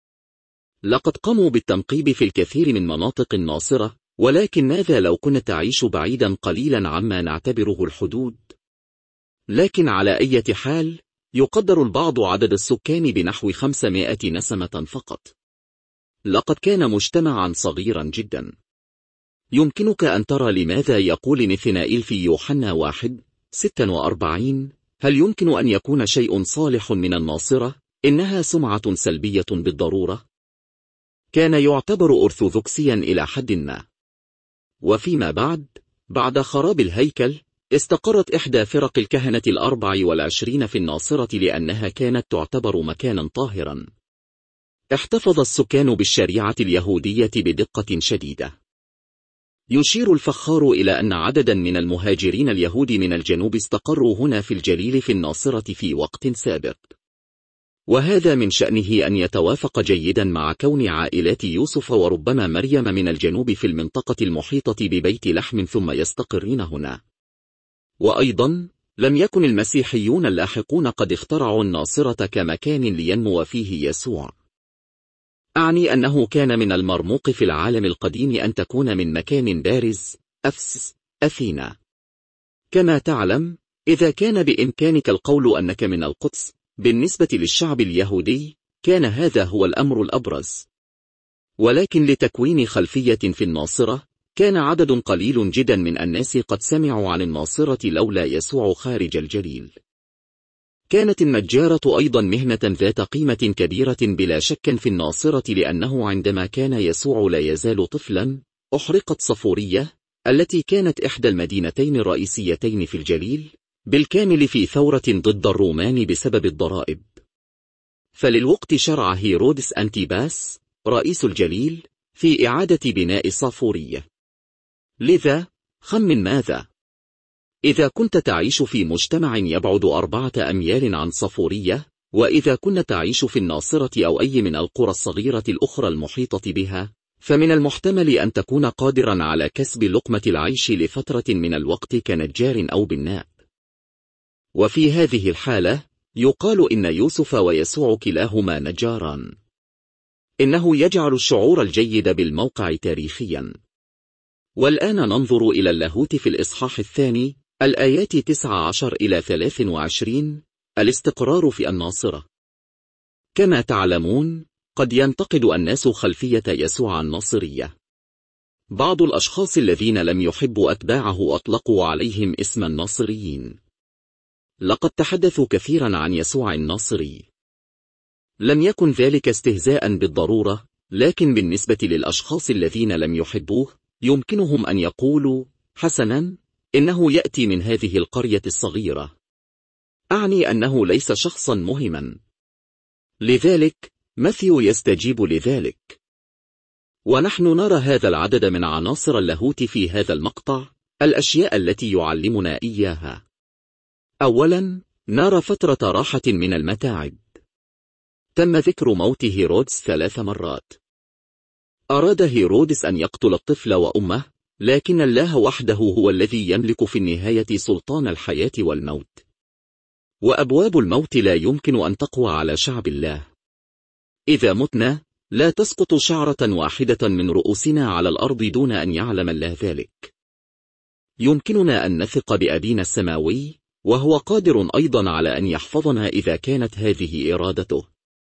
لقد قاموا بالتنقيب في الكثير من مناطق الناصرة، ولكن ماذا لو كنت تعيش بعيدا قليلا عما نعتبره الحدود؟ لكن على أي حال يقدر البعض عدد السكان بنحو خمسمائة نسمة فقط. لقد كان مجتمعا صغيرا جدا. يمكنك أن ترى لماذا يقول نثنائيل في يوحنا واحد ستة وأربعين: هل يمكن أن يكون شيء صالح من الناصرة؟ إنها سمعة سلبية بالضرورة. كان يعتبر أرثوذكسيا إلى حد ما. وفيما بعد، بعد خراب الهيكل، استقرت إحدى فرق الكهنة الأربع والعشرين في الناصرة لأنها كانت تعتبر مكانا طاهرا. احتفظ السكان بالشريعة اليهودية بدقة شديدة. يشير الفخار إلى أن عددا من المهاجرين اليهود من الجنوب استقروا هنا في الجليل في الناصرة في وقت سابق، وهذا من شأنه أن يتوافق جيدا مع كون عائلات يوسف وربما مريم من الجنوب في المنطقة المحيطة ببيت لحم ثم يستقرين هنا. وأيضا لم يكن المسيحيون اللاحقون قد اخترعوا الناصرة كمكان لينمو فيه يسوع. أعني أنه كان من المرموق في العالم القديم أن تكون من مكان بارز، أفسس، أثينا. كما تعلم، إذا كان بإمكانك القول أنك من القدس، بالنسبة للشعب اليهودي كان هذا هو الأمر الأبرز. ولكن لتكوين خلفية في الناصرة، كان عدد قليل جدا من الناس قد سمعوا عن الناصرة لولا يسوع خارج الجليل. كانت النجارة أيضا مهنة ذات قيمة كبيرة بلا شك في الناصرة، لأنه عندما كان يسوع لا يزال طفلا، أحرقت صفورية التي كانت إحدى المدينتين الرئيسيتين في الجليل بالكامل في ثورة ضد الرومان بسبب الضرائب. فللوقت شرع هيرودس أنتيباس رئيس الجليل في إعادة بناء صافورية. لذا خمن ماذا؟ إذا كنت تعيش في مجتمع يبعد أربعة أميال عن صفورية، وإذا كنت تعيش في الناصرة أو أي من القرى الصغيرة الأخرى المحيطة بها، فمن المحتمل أن تكون قادرا على كسب لقمة العيش لفترة من الوقت كنجار أو بناء. وفي هذه الحالة يقال إن يوسف ويسوع كلاهما نجاران. إنه يجعل الشعور الجيد بالموقع تاريخيا. والآن ننظر إلى اللاهوت في الإصحاح الثاني، الآيات تسعة عشر إلى ثلاث وعشرين. الاستقرار في الناصرة. كما تعلمون، قد ينتقد الناس خلفية يسوع الناصرية. بعض الأشخاص الذين لم يحبوا أتباعه أطلقوا عليهم اسم الناصريين. لقد تحدثوا كثيرا عن يسوع الناصري. لم يكن ذلك استهزاء بالضرورة، لكن بالنسبة للأشخاص الذين لم يحبوه، يمكنهم أن يقولوا: حسنا، إنه يأتي من هذه القرية الصغيرة. أعني أنه ليس شخصا مهما. لذلك ماثيو يستجيب لذلك. ونحن نرى هذا العدد من عناصر اللاهوت في هذا المقطع، الأشياء التي يعلمنا إياها. أولا، نرى فترة راحة من المتاعب. تم ذكر موت هيرودس ثلاث مرات. أراد هيرودس أن يقتل الطفل وأمه، لكن الله وحده هو الذي يملك في النهاية سلطان الحياة والموت. وأبواب الموت لا يمكن أن تقوى على شعب الله. إذا متنا، لا تسقط شعرة واحدة من رؤوسنا على الأرض دون أن يعلم الله ذلك. يمكننا أن نثق بأبينا السماوي، وهو قادر أيضا على أن يحفظنا إذا كانت هذه إرادته.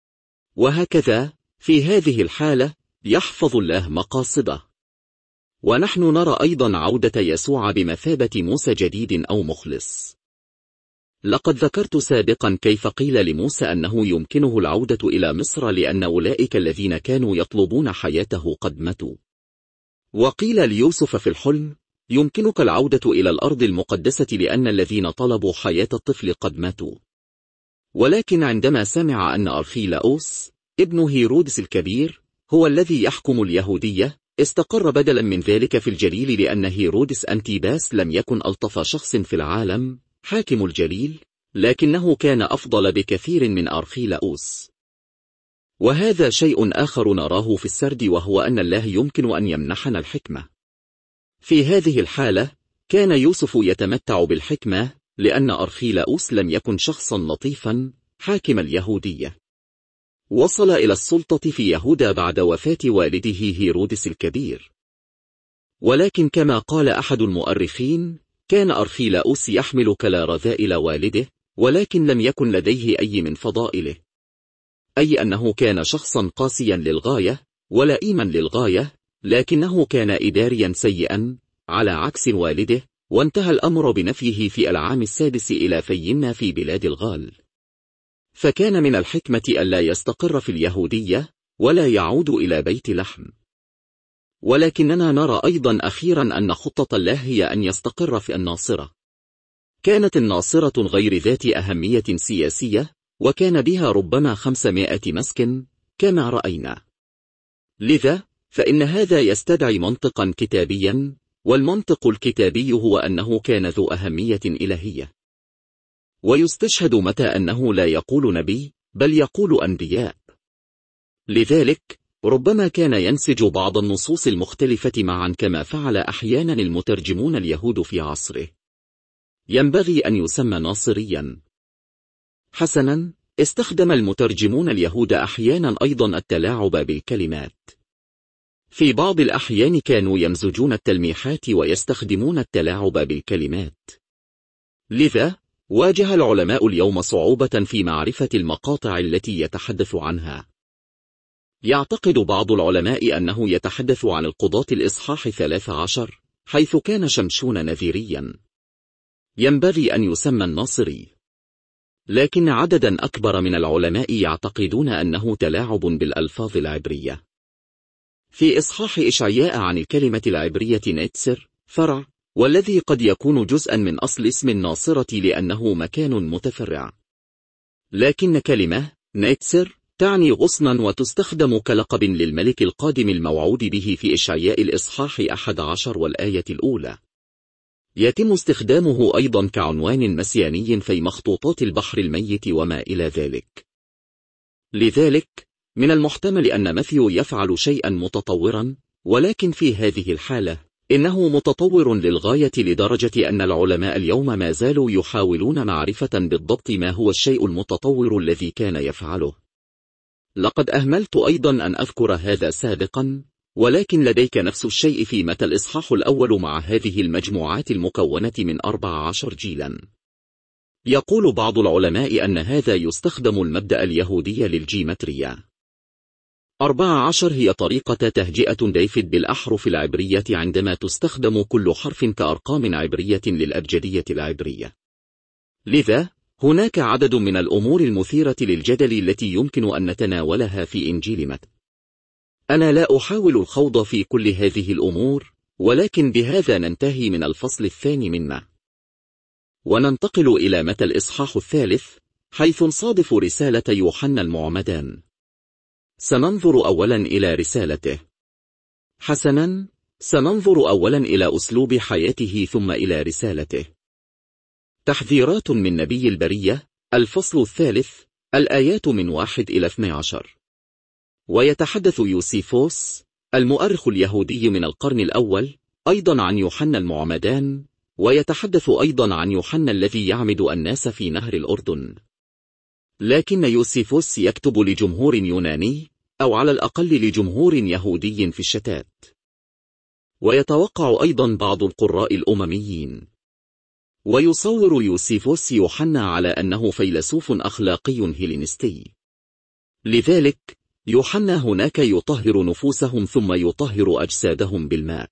وهكذا في هذه الحالة يحفظ الله مقاصده. ونحن نرى أيضا عودة يسوع بمثابة موسى جديد أو مخلص. لقد ذكرت سابقا كيف قيل لموسى أنه يمكنه العودة إلى مصر لأن أولئك الذين كانوا يطلبون حياته قد ماتوا. وقيل ليوسف في الحلم: يمكنك العودة إلى الأرض المقدسة لأن الذين طلبوا حياة الطفل قد ماتوا. ولكن عندما سمع أن أرخيلاؤوس ابن هيرودس الكبير هو الذي يحكم اليهودية، استقر بدلا من ذلك في الجليل، لأن هيرودس أنتيباس لم يكن ألطف شخص في العالم حاكم الجليل، لكنه كان أفضل بكثير من أرخيلاؤوس. وهذا شيء آخر نراه في السرد، وهو أن الله يمكن أن يمنحنا الحكمة. في هذه الحالة كان يوسف يتمتع بالحكمة، لأن أرخيلاؤوس لم يكن شخصا لطيفا حاكم اليهودية. وصل إلى السلطة في يهودا بعد وفاة والده هيرودس الكبير. ولكن كما قال أحد المؤرخين، كان أرخيلاؤس يحمل كلا رذائل والده، ولكن لم يكن لديه أي من فضائله، أي أنه كان شخصا قاسيا للغاية ولئيما للغاية، لكنه كان إداريا سيئا على عكس والده. وانتهى الأمر بنفيه في العام السادس إلى فينا في بلاد الغال. فكان من الحكمة ألا يستقر في اليهودية ولا يعود إلى بيت لحم. ولكننا نرى أيضا أخيرا أن خطة الله هي أن يستقر في الناصرة. كانت الناصرة غير ذات أهمية سياسية، وكان بها ربما خمسمائة مسكن كما رأينا. لذا فإن هذا يستدعي منطقا كتابيا، والمنطق الكتابي هو أنه كان ذو أهمية إلهية. ويستشهد متى أنه لا يقول نبي بل يقول أنبياء. لذلك ربما كان ينسج بعض النصوص المختلفة معا كما فعل أحيانا المترجمون اليهود في عصره. ينبغي أن يسمى ناصريا. حسنا، استخدم المترجمون اليهود أحيانا أيضا التلاعب بالكلمات. في بعض الأحيان كانوا يمزجون التلميحات ويستخدمون التلاعب بالكلمات. لذا واجه العلماء اليوم صعوبة في معرفة المقاطع التي يتحدث عنها. يعتقد بعض العلماء أنه يتحدث عن القضاة الإصحاح ثلاث عشر، حيث كان شمشون نذيريا. ينبغي أن يسمى الناصري. لكن عددا أكبر من العلماء يعتقدون أنه تلاعب بالألفاظ العبرية. في إصحاح إشعياء عن الكلمة العبرية نيتسر فرع، والذي قد يكون جزءا من أصل اسم الناصرة لأنه مكان متفرع. لكن كلمة نيتسر تعني غصنا، وتستخدم كلقب للملك القادم الموعود به في إشعياء الإصحاح أحد عشر والآية الأولى. يتم استخدامه أيضا كعنوان مسياني في مخطوطات البحر الميت وما إلى ذلك. لذلك من المحتمل أن ماثيو يفعل شيئا متطورا، ولكن في هذه الحالة إنه متطور للغاية لدرجة أن العلماء اليوم ما زالوا يحاولون معرفة بالضبط ما هو الشيء المتطور الذي كان يفعله. لقد أهملت أيضا أن أذكر هذا سابقا، ولكن لديك نفس الشيء في متى الإصحاح الأول مع هذه المجموعات المكونة من أربع عشر جيلا. يقول بعض العلماء أن هذا يستخدم المبدأ اليهودي للجيمتريا. أربع عشر هي طريقة تهجئة ديفيد بالأحرف العبرية عندما تستخدم كل حرف كأرقام عبرية للأبجدية العبرية. لذا هناك عدد من الأمور المثيرة للجدل التي يمكن أن نتناولها في إنجيل متى. أنا لا أحاول الخوض في كل هذه الأمور، ولكن بهذا ننتهي من الفصل الثاني منا، وننتقل إلى متى الإصحاح الثالث، حيث نصادف رسالة يوحنا المعمدان. سننظر أولا إلى رسالته. حسنا، سننظر أولا إلى أسلوب حياته ثم إلى رسالته. تحذيرات من نبي البرية، الفصل الثالث، الآيات من واحد إلى اثني عشر. ويتحدث يوسيفوس المؤرخ اليهودي من القرن الأول أيضا عن يوحنا المعمدان، ويتحدث أيضا عن يوحنا الذي يعمد الناس في نهر الأردن. لكن يوسيفوس يكتب لجمهور يوناني، أو على الأقل لجمهور يهودي في الشتات. ويتوقع أيضا بعض القراء الأمميين. ويصور يوسيفوس يوحنا على أنه فيلسوف أخلاقي هيلينستي. لذلك يوحنا هناك يطهر نفوسهم ثم يطهر أجسادهم بالماء.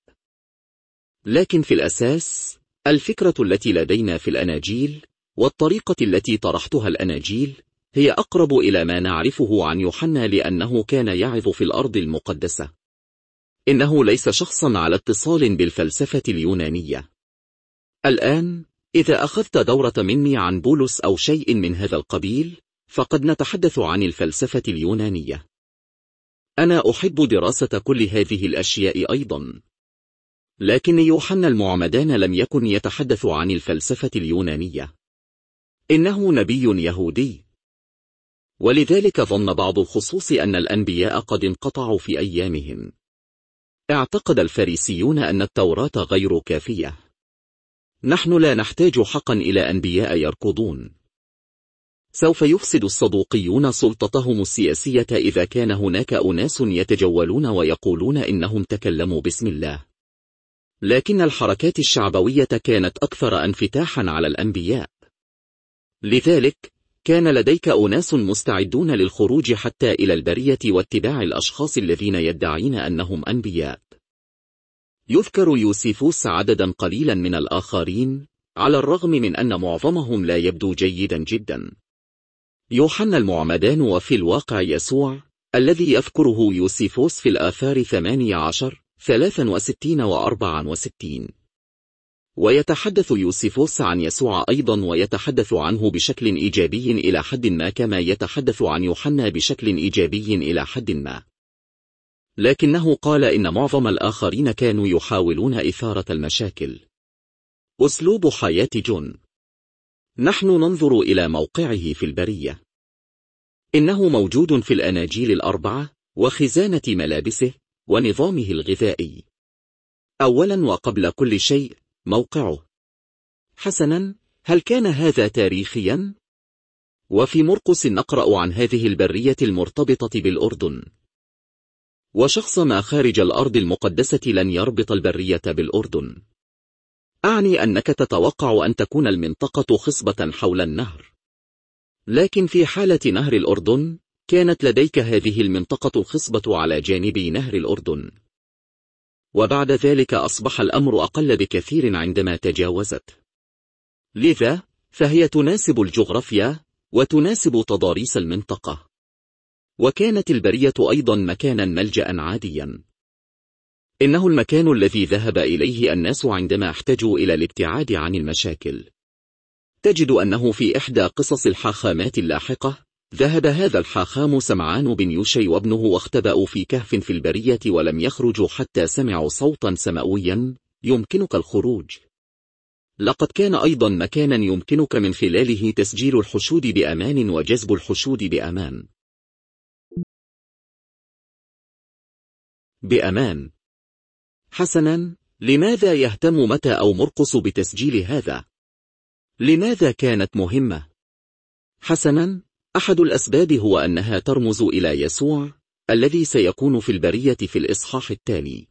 لكن في الأساس الفكرة التي لدينا في الأناجيل والطريقة التي طرحتها الأناجيل هي أقرب إلى ما نعرفه عن يوحنا، لأنه كان يعظ في الأرض المقدسة. إنه ليس شخصا على اتصال بالفلسفة اليونانية. الآن إذا أخذت دورة مني عن بولس أو شيء من هذا القبيل، فقد نتحدث عن الفلسفة اليونانية. أنا أحب دراسة كل هذه الأشياء أيضا. لكن يوحنا المعمدان لم يكن يتحدث عن الفلسفة اليونانية. إنه نبي يهودي. ولذلك ظن بعض الخصوص أن الأنبياء قد انقطعوا في أيامهم. اعتقد الفريسيون أن التوراة غير كافية. نحن لا نحتاج حقا إلى أنبياء يركضون. سوف يفسد الصدوقيون سلطتهم السياسية إذا كان هناك أناس يتجولون ويقولون إنهم تكلموا باسم الله. لكن الحركات الشعبوية كانت أكثر انفتاحا على الأنبياء. لذلك كان لديك أناس مستعدون للخروج حتى إلى البرية واتباع الأشخاص الذين يدعين أنهم أنبياء. يذكر يوسيفوس عددا قليلا من الآخرين، على الرغم من أن معظمهم لا يبدو جيدا جدا. يوحنا المعمدان وفي الواقع يسوع الذي يذكره يوسيفوس في الآثار ثمانية عشر ثلاثة وستين وأربعة وستين. ويتحدث يوسيفوس عن يسوع أيضا، ويتحدث عنه بشكل إيجابي إلى حد ما، كما يتحدث عن يوحنا بشكل إيجابي إلى حد ما. لكنه قال إن معظم الآخرين كانوا يحاولون إثارة المشاكل. أسلوب حياة جون. نحن ننظر إلى موقعه في البرية. إنه موجود في الأناجيل الأربعة وخزانة ملابسه ونظامه الغذائي. أولا وقبل كل شيء موقعه. حسنا، هل كان هذا تاريخيا؟ وفي مرقس نقرأ عن هذه البرية المرتبطة بالأردن. وشخص ما خارج الأرض المقدسة لن يربط البرية بالأردن. أعني أنك تتوقع أن تكون المنطقة خصبة حول النهر. لكن في حالة نهر الأردن كانت لديك هذه المنطقة الخصبة على جانبي نهر الأردن. وبعد ذلك أصبح الأمر أقل بكثير عندما تجاوزت. لذا فهي تناسب الجغرافيا وتناسب تضاريس المنطقة. وكانت البرية أيضا مكانا ملجأ عاديا. إنه المكان الذي ذهب إليه الناس عندما احتاجوا إلى الابتعاد عن المشاكل. تجد أنه في إحدى قصص الحاخامات اللاحقة ذهب هذا الحاخام سمعان بن يوشي وابنه واختبأوا في كهف في البرية ولم يخرجوا حتى سمعوا صوتا سماويا: يمكنك الخروج. لقد كان أيضا مكانا يمكنك من خلاله تسجيل الحشود بأمان وجذب الحشود بأمان. بأمان. حسنا، لماذا يهتم متى أو مرقس بتسجيل هذا؟ لماذا كانت مهمة؟ حسنا، أحد الأسباب هو أنها ترمز إلى يسوع الذي سيكون في البرية في الإصحاح التالي.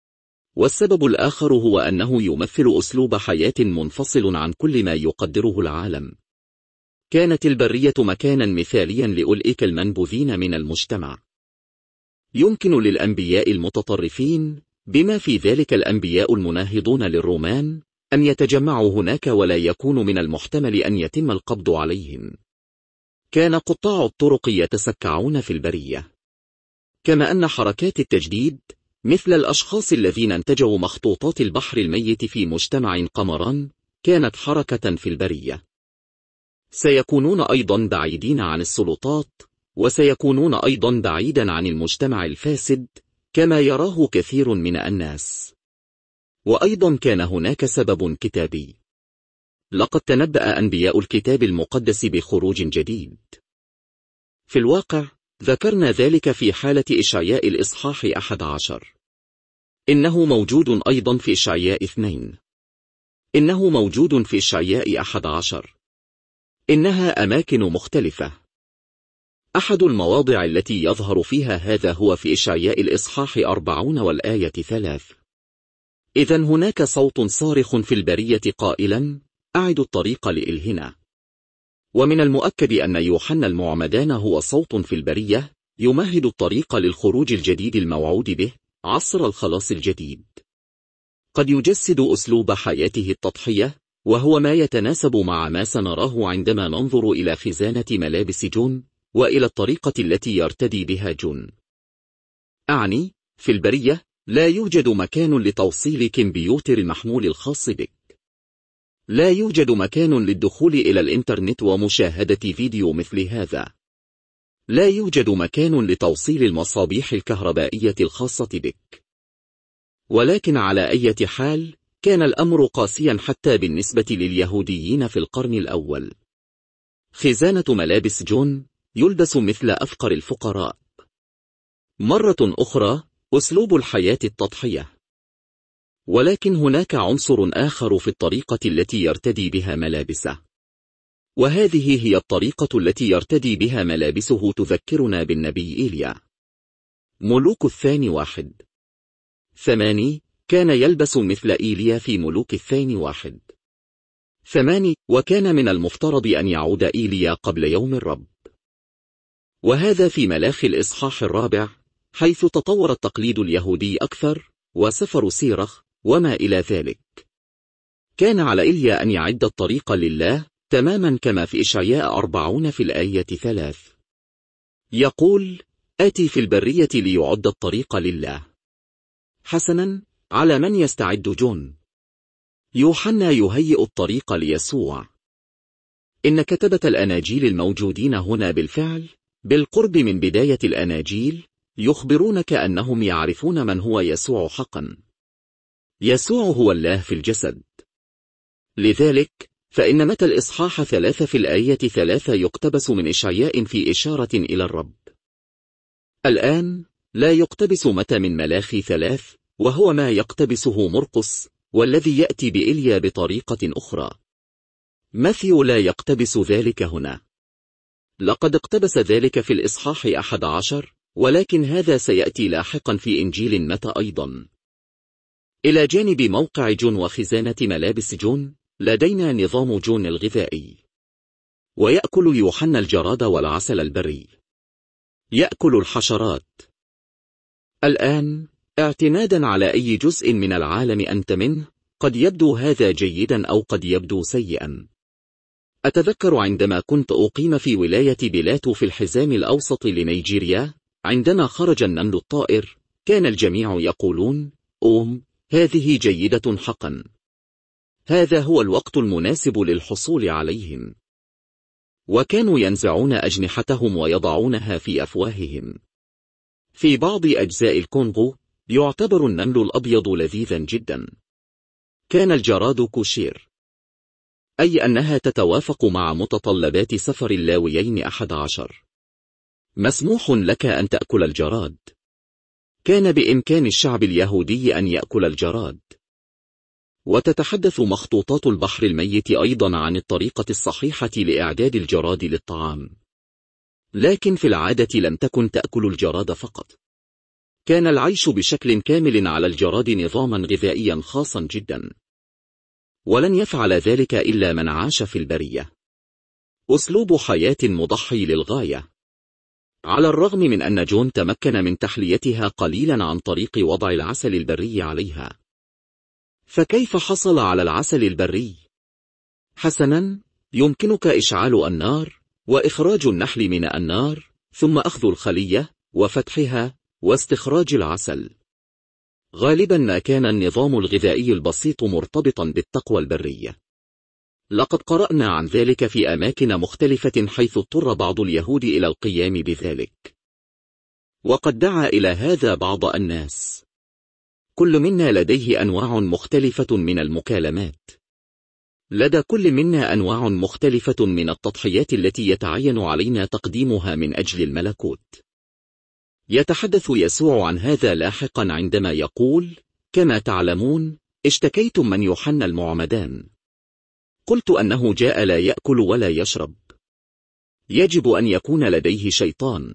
والسبب الآخر هو أنه يمثل أسلوب حياة منفصل عن كل ما يقدره العالم. كانت البرية مكانا مثاليا لأولئك المنبوذين من المجتمع. يمكن للأنبياء المتطرفين، بما في ذلك الأنبياء المناهضون للرومان، أن يتجمعوا هناك، ولا يكون من المحتمل أن يتم القبض عليهم. كان قطاع الطرق يتسكعون في البرية. كما أن حركات التجديد مثل الأشخاص الذين انتجوا مخطوطات البحر الميت في مجتمع قمران كانت حركة في البرية. سيكونون أيضا بعيدين عن السلطات، وسيكونون أيضا بعيدا عن المجتمع الفاسد كما يراه كثير من الناس. وأيضا كان هناك سبب كتابي. لقد تنبأ أنبياء الكتاب المقدس بخروج جديد. في الواقع ذكرنا ذلك في حالة إشعياء الإصحاح أحد عشر. إنه موجود أيضا في إشعياء اثنين. إنه موجود في إشعياء أحد عشر. إنها أماكن مختلفة. أحد المواضع التي يظهر فيها هذا هو في إشعياء الإصحاح أربعون والآية ثلاث. إذن هناك صوت صارخ في البرية قائلا: أعد الطريق لإلهنا. ومن المؤكد أن يوحنا المعمدان هو صوت في البرية يمهد الطريق للخروج الجديد الموعود به، عصر الخلاص الجديد. قد يجسد أسلوب حياته التضحية، وهو ما يتناسب مع ما سنراه عندما ننظر إلى خزانة ملابس جون وإلى الطريقة التي يرتدي بها جون. أعني في البرية لا يوجد مكان لتوصيل كمبيوتر المحمول الخاص بك. لا يوجد مكان للدخول إلى الإنترنت ومشاهدة فيديو مثل هذا. لا يوجد مكان لتوصيل المصابيح الكهربائية الخاصة بك. ولكن على أي حال كان الأمر قاسيا حتى بالنسبة لليهوديين في القرن الأول. خزانة ملابس جون يلبس مثل أفقر الفقراء. مرة أخرى أسلوب الحياة التضحية. ولكن هناك عنصر آخر في الطريقة التي يرتدي بها ملابسه، وهذه هي الطريقة التي يرتدي بها ملابسه تذكرنا بالنبي إيليا. ملوك الثاني واحد ثماني كان يلبس مثل إيليا في ملوك الثاني واحد ثماني، وكان من المفترض أن يعود إيليا قبل يوم الرب. وهذا في ملاخي الإصحاح الرابع، حيث تطور التقليد اليهودي أكثر، وسفر سيرخ وما إلى ذلك. كان على إيليا أن يعد الطريق لله، تماما كما في إشعياء أربعون في الآية ثلاث. يقول: آتي في البرية ليعد الطريق لله. حسنا، على من يستعد جون؟ يوحنا يهيئ الطريق ليسوع. إن كتبة الأناجيل الموجودين هنا بالفعل بالقرب من بداية الأناجيل يخبرونك أنهم يعرفون من هو يسوع حقا. يسوع هو الله في الجسد. لذلك فإن متى الإصحاح ثلاثة في الآية ثلاثة يقتبس من إشعياء في إشارة إلى الرب. الآن لا يقتبس متى من ملاخي ثلاث، وهو ما يقتبسه مرقس، والذي يأتي بإيليا بطريقة أخرى. ماثيو لا يقتبس ذلك هنا. لقد اقتبس ذلك في الإصحاح أحد عشر، ولكن هذا سيأتي لاحقا في إنجيل متى أيضا. إلى جانب موقع جون وخزانة ملابس جون، لدينا نظام جون الغذائي. ويأكل يوحنا الجراد والعسل البري. يأكل الحشرات. الآن، اعتمادا على أي جزء من العالم أنت منه، قد يبدو هذا جيدا أو قد يبدو سيئا. أتذكر عندما كنت أقيم في ولاية بلاتو في الحزام الأوسط لنيجيريا، عندما خرج النمل الطائر، كان الجميع يقولون: أوم، هذه جيدة حقا. هذا هو الوقت المناسب للحصول عليهم. وكانوا ينزعون أجنحتهم ويضعونها في أفواههم. في بعض أجزاء الكونغو يعتبر النمل الأبيض لذيذا جدا. كان الجراد كوشير، أي أنها تتوافق مع متطلبات سفر اللاويين أحد عشر. مسموح لك أن تأكل الجراد. كان بإمكان الشعب اليهودي أن يأكل الجراد. وتتحدث مخطوطات البحر الميت أيضا عن الطريقة الصحيحة لإعداد الجراد للطعام. لكن في العادة لم تكن تأكل الجراد فقط. كان العيش بشكل كامل على الجراد نظاما غذائيا خاصا جدا. ولن يفعل ذلك إلا من عاش في البرية. أسلوب حياة مضحي للغاية. على الرغم من أن جون تمكن من تحليتها قليلا عن طريق وضع العسل البري عليها. فكيف حصل على العسل البري؟ حسنا، يمكنك إشعال النار، وإخراج النحل من النار، ثم أخذ الخلية، وفتحها، واستخراج العسل. غالبا ما كان النظام الغذائي البسيط مرتبطا بالتقوى البرية. لقد قرأنا عن ذلك في أماكن مختلفة، حيث اضطر بعض اليهود إلى القيام بذلك. وقد دعا إلى هذا بعض الناس. كل منا لديه أنواع مختلفة من المكالمات. لدى كل منا أنواع مختلفة من التضحيات التي يتعين علينا تقديمها من أجل الملكوت. يتحدث يسوع عن هذا لاحقا عندما يقول: كما تعلمون، اشتكيتم من يوحنا المعمدان. قلت أنه جاء لا يأكل ولا يشرب. يجب أن يكون لديه شيطان.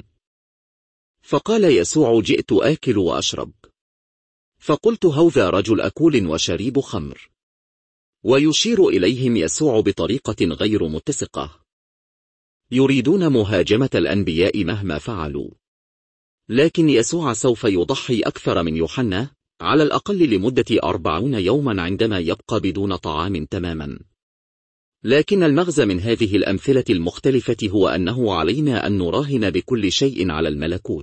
فقال يسوع: جئت آكل وأشرب. فقلت: هوذا رجل أكول وشريب خمر. ويشير إليهم يسوع بطريقة غير متسقة. يريدون مهاجمة الأنبياء مهما فعلوا. لكن يسوع سوف يضحي أكثر من يوحنا، على الأقل لمدة أربعين يوما عندما يبقى بدون طعام تماما. لكن المغزى من هذه الأمثلة المختلفة هو أنه علينا أن نراهن بكل شيء على الملكوت.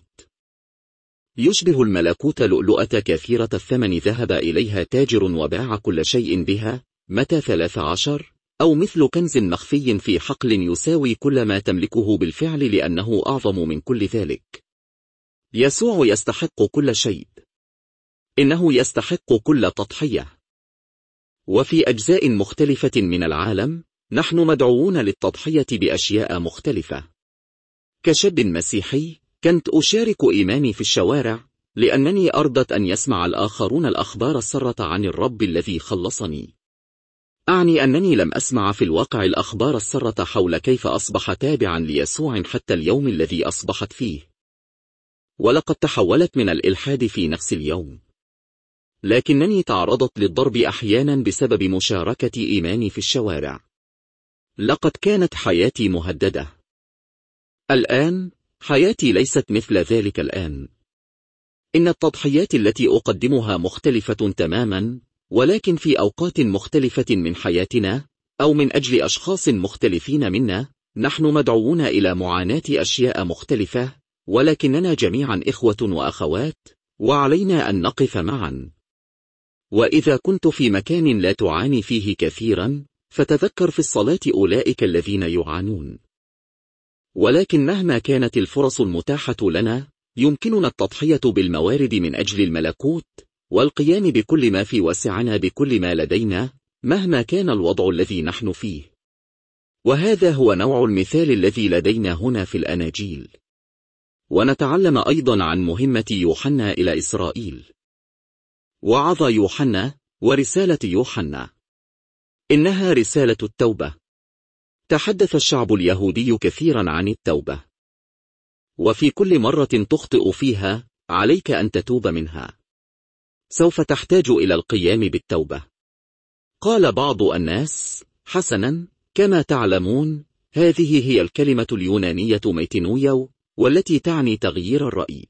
يشبه الملكوت لؤلؤة كثيرة الثمن ذهب إليها تاجر وباع كل شيء بها، متى ثلاث عشر، أو مثل كنز مخفي في حقل يساوي كل ما تملكه بالفعل لأنه أعظم من كل ذلك. يسوع يستحق كل شيء. إنه يستحق كل تضحية. وفي أجزاء مختلفة من العالم، نحن مدعوون للتضحية بأشياء مختلفة. كشاب مسيحي، كنت أشارك إيماني في الشوارع، لأنني أرضت أن يسمع الآخرون الأخبار السارة عن الرب الذي خلصني. أعني أنني لم أسمع في الواقع الأخبار السارة حول كيف أصبح تابعا ليسوع حتى اليوم الذي أصبحت فيه. ولقد تحولت من الإلحاد في نفس اليوم. لكنني تعرضت للضرب أحيانا بسبب مشاركة إيماني في الشوارع. لقد كانت حياتي مهددة. الآن حياتي ليست مثل ذلك الآن. إن التضحيات التي أقدمها مختلفة تماما، ولكن في أوقات مختلفة من حياتنا أو من أجل أشخاص مختلفين منا. نحن مدعوون إلى معاناة أشياء مختلفة، ولكننا جميعا إخوة وأخوات، وعلينا أن نقف معا. وإذا كنت في مكان لا تعاني فيه كثيرا، فتذكر في الصلاة أولئك الذين يعانون. ولكن مهما كانت الفرص المتاحة لنا، يمكننا التضحية بالموارد من أجل الملكوت، والقيام بكل ما في وسعنا بكل ما لدينا، مهما كان الوضع الذي نحن فيه. وهذا هو نوع المثال الذي لدينا هنا في الأناجيل. ونتعلم أيضا عن مهمة يوحنا إلى إسرائيل. وعظ يوحنا ورسالة يوحنا إنها رسالة التوبة. تحدث الشعب اليهودي كثيرا عن التوبة، وفي كل مرة تخطئ فيها عليك أن تتوب منها. سوف تحتاج إلى القيام بالتوبة. قال بعض الناس: حسنا، كما تعلمون هذه هي الكلمة اليونانية ميتينويا، والتي تعني تغيير الرأي.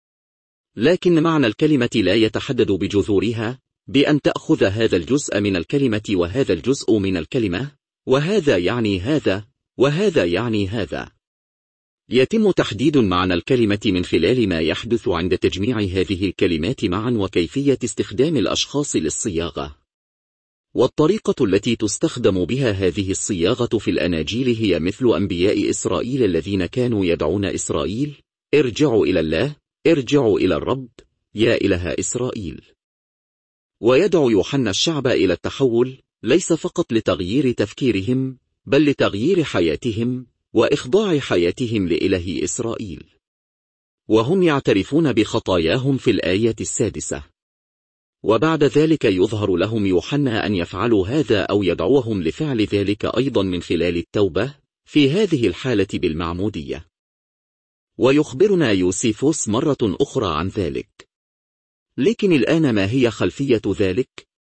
لكن معنى الكلمة لا يتحدد بجذورها، بأن تأخذ هذا الجزء من الكلمة وهذا الجزء من الكلمة، وهذا يعني هذا وهذا يعني هذا. يتم تحديد معنى الكلمة من خلال ما يحدث عند تجميع هذه الكلمات معا وكيفية استخدام الأشخاص للصياغة. والطريقة التي تستخدم بها هذه الصياغة في الأناجيل هي مثل أنبياء إسرائيل الذين كانوا يدعون إسرائيل: ارجعوا إلى الله، ارجعوا إلى الرب، يا إله إسرائيل. ويدعو يوحنا الشعب إلى التحول، ليس فقط لتغيير تفكيرهم، بل لتغيير حياتهم وإخضاع حياتهم لإله إسرائيل. وهم يعترفون بخطاياهم في الآية السادسة. وبعد ذلك يظهر لهم يوحنا أن يفعلوا هذا أو يدعوهم لفعل ذلك أيضا من خلال التوبة، في هذه الحالة بالمعمودية. ويخبرنا يوسيفوس مرة أخرى عن ذلك. لكن الآن ما هي خلفية ذلك؟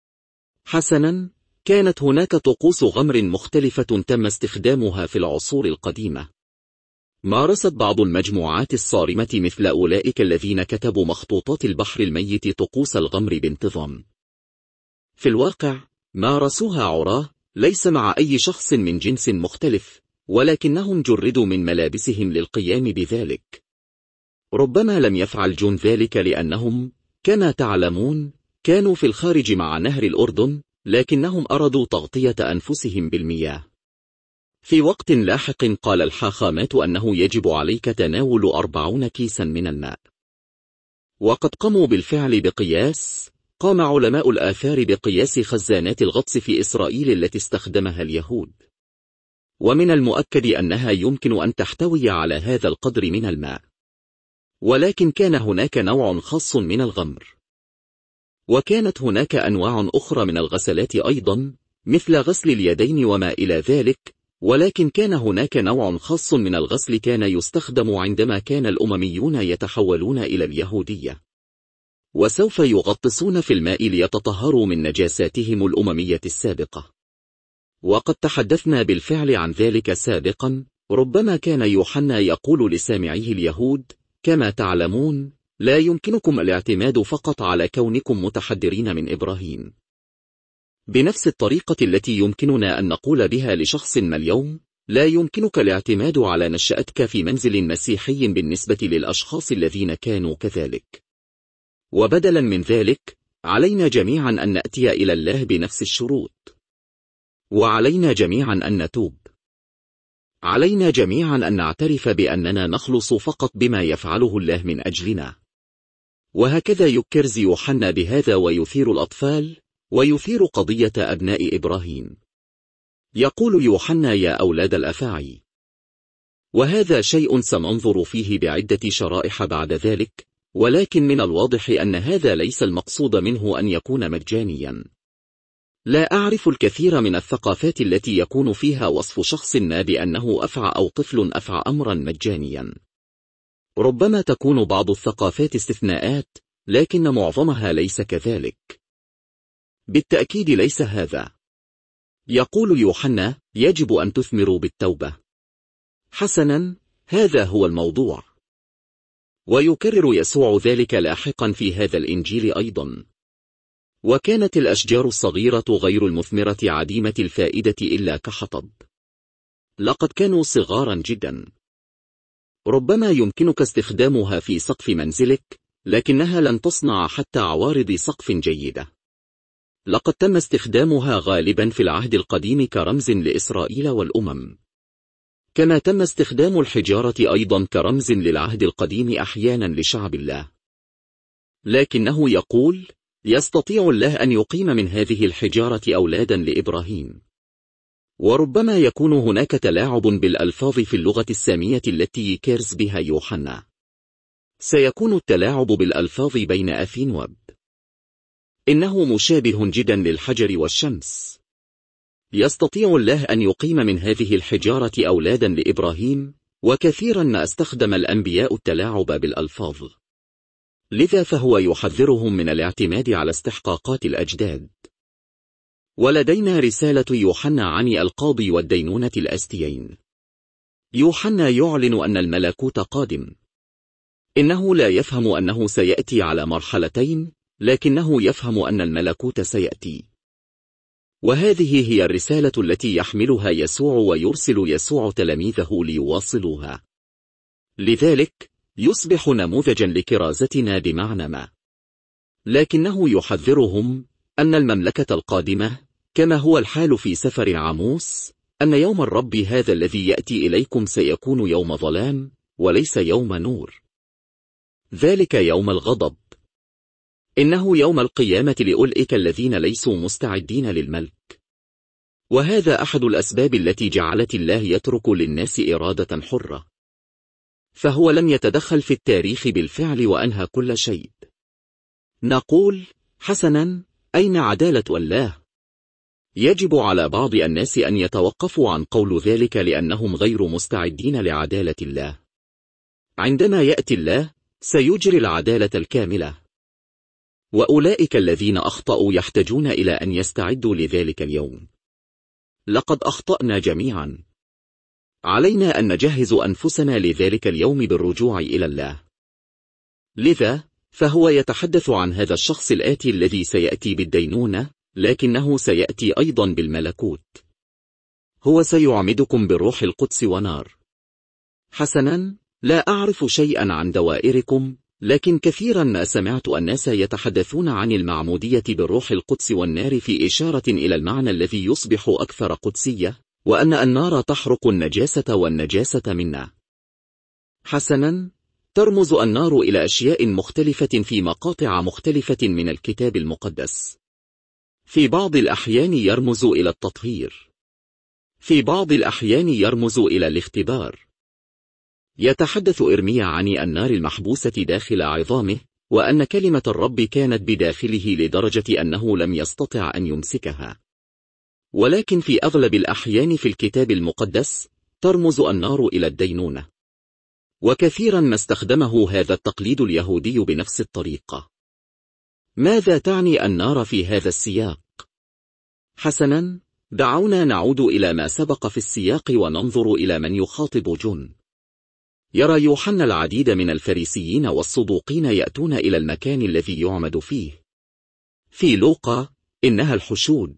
حسنا، كانت هناك طقوس غمر مختلفة تم استخدامها في العصور القديمة. مارست بعض المجموعات الصارمة مثل أولئك الذين كتبوا مخطوطات البحر الميت طقوس الغمر بانتظام. في الواقع مارسوها عراه، ليس مع أي شخص من جنس مختلف، ولكنهم جردوا من ملابسهم للقيام بذلك. ربما لم يفعل جون ذلك لأنهم، كما تعلمون، كانوا في الخارج مع نهر الأردن، لكنهم أرادوا تغطية أنفسهم بالمياه. في وقت لاحق قال الحاخامات أنه يجب عليك تناول أربعون كيسا من الماء. وقد قاموا بالفعل بقياس. قام علماء الآثار بقياس خزانات الغطس في إسرائيل التي استخدمها اليهود، ومن المؤكد أنها يمكن أن تحتوي على هذا القدر من الماء. ولكن كان هناك نوع خاص من الغمر. وكانت هناك أنواع أخرى من الغسلات أيضا، مثل غسل اليدين وما إلى ذلك، ولكن كان هناك نوع خاص من الغسل كان يستخدم عندما كان الأمميون يتحولون إلى اليهودية، وسوف يغطسون في الماء ليتطهروا من نجاساتهم الأممية السابقة. وقد تحدثنا بالفعل عن ذلك سابقا. ربما كان يوحنا يقول لسامعيه اليهود: كما تعلمون، لا يمكنكم الاعتماد فقط على كونكم متحدرين من إبراهيم. بنفس الطريقة التي يمكننا أن نقول بها لشخص ما اليوم: لا يمكنك الاعتماد على نشأتك في منزل مسيحي بالنسبة للأشخاص الذين كانوا كذلك. وبدلا من ذلك، علينا جميعا أن نأتي إلى الله بنفس الشروط. وعلينا جميعا أن نتوب. علينا جميعا أن نعترف بأننا نخلص فقط بما يفعله الله من أجلنا. وهكذا يكرز يوحنا بهذا ويثير الأطفال، ويثير قضية أبناء إبراهيم. يقول يوحنا: يا أولاد الأفاعي. وهذا شيء سننظر فيه بعدة شرائح بعد ذلك، ولكن من الواضح أن هذا ليس المقصود منه أن يكون مجانيا. لا أعرف الكثير من الثقافات التي يكون فيها وصف شخص ما بأنه أفعى أو طفل أفعى أمرا مجانيا. ربما تكون بعض الثقافات استثناءات، لكن معظمها ليس كذلك. بالتأكيد ليس هذا. يقول يوحنا: يجب أن تثمروا بالتوبة. حسنا، هذا هو الموضوع. ويكرر يسوع ذلك لاحقا في هذا الإنجيل أيضا. وكانت الأشجار الصغيرة غير المثمرة عديمة الفائدة إلا كحطب. لقد كانوا صغارا جدا. ربما يمكنك استخدامها في سقف منزلك، لكنها لن تصنع حتى عوارض سقف جيدة. لقد تم استخدامها غالبا في العهد القديم كرمز لإسرائيل والأمم، كما تم استخدام الحجارة أيضا كرمز للعهد القديم أحيانا لشعب الله. لكنه يقول: يستطيع الله أن يقيم من هذه الحجارة أولادا لإبراهيم. وربما يكون هناك تلاعب بالألفاظ في اللغة السامية التي يكرز بها يوحنا. سيكون التلاعب بالألفاظ بين أثين وب. إنه مشابه جدا للحجر والشمس. يستطيع الله أن يقيم من هذه الحجارة أولادا لإبراهيم، وكثيرا ما استخدم الأنبياء التلاعب بالألفاظ. لذا فهو يحذرهم من الاعتماد على استحقاقات الأجداد. ولدينا رسالة يوحنا عن القاضي والدينونة الآتيين. يوحنا يعلن أن الملكوت قادم. إنه لا يفهم أنه سيأتي على مرحلتين، لكنه يفهم أن الملكوت سيأتي. وهذه هي الرسالة التي يحملها يسوع ويرسل يسوع تلاميذه ليواصلوها. لذلك يصبح نموذجا لكرازتنا بمعنى ما. لكنه يحذرهم أن المملكة القادمة، كما هو الحال في سفر عاموس، أن يوم الرب هذا الذي يأتي إليكم سيكون يوم ظلام وليس يوم نور. ذلك يوم الغضب. إنه يوم القيامة لأولئك الذين ليسوا مستعدين للملك. وهذا أحد الأسباب التي جعلت الله يترك للناس إرادة حرة. فهو لم يتدخل في التاريخ بالفعل وأنهى كل شيء. نقول: حسنا، أين عدالة الله؟ يجب على بعض الناس أن يتوقفوا عن قول ذلك لأنهم غير مستعدين لعدالة الله. عندما يأتي الله سيجري العدالة الكاملة. وأولئك الذين أخطأوا يحتاجون إلى أن يستعدوا لذلك اليوم. لقد أخطأنا جميعا. علينا أن نجهز أنفسنا لذلك اليوم بالرجوع إلى الله. لذا فهو يتحدث عن هذا الشخص الآتي الذي سيأتي بالدينونة، لكنه سيأتي أيضا بالملكوت. هو سيعمدكم بالروح القدس ونار. حسنا، لا أعرف شيئا عن دوائركم، لكن كثيرا ما سمعت الناس يتحدثون عن المعمودية بالروح القدس والنار في إشارة إلى المعنى الذي يصبح أكثر قدسية، وأن النار تحرق النجاسة والنجاسة منا. حسنا، ترمز النار إلى أشياء مختلفة في مقاطع مختلفة من الكتاب المقدس. في بعض الأحيان يرمز إلى التطهير. في بعض الأحيان يرمز إلى الاختبار. يتحدث إرميا عن النار المحبوسة داخل عظامه، وأن كلمة الرب كانت بداخله لدرجة أنه لم يستطع أن يمسكها. ولكن في أغلب الأحيان في الكتاب المقدس ترمز النار إلى الدينونة. وكثيرا ما استخدمه هذا التقليد اليهودي بنفس الطريقة. ماذا تعني النار في هذا السياق؟ حسنا، دعونا نعود إلى ما سبق في السياق وننظر إلى من يخاطب جون. يرى يوحنا العديد من الفريسيين والصدوقين يأتون إلى المكان الذي يعمد فيه. في لوقا إنها الحشود.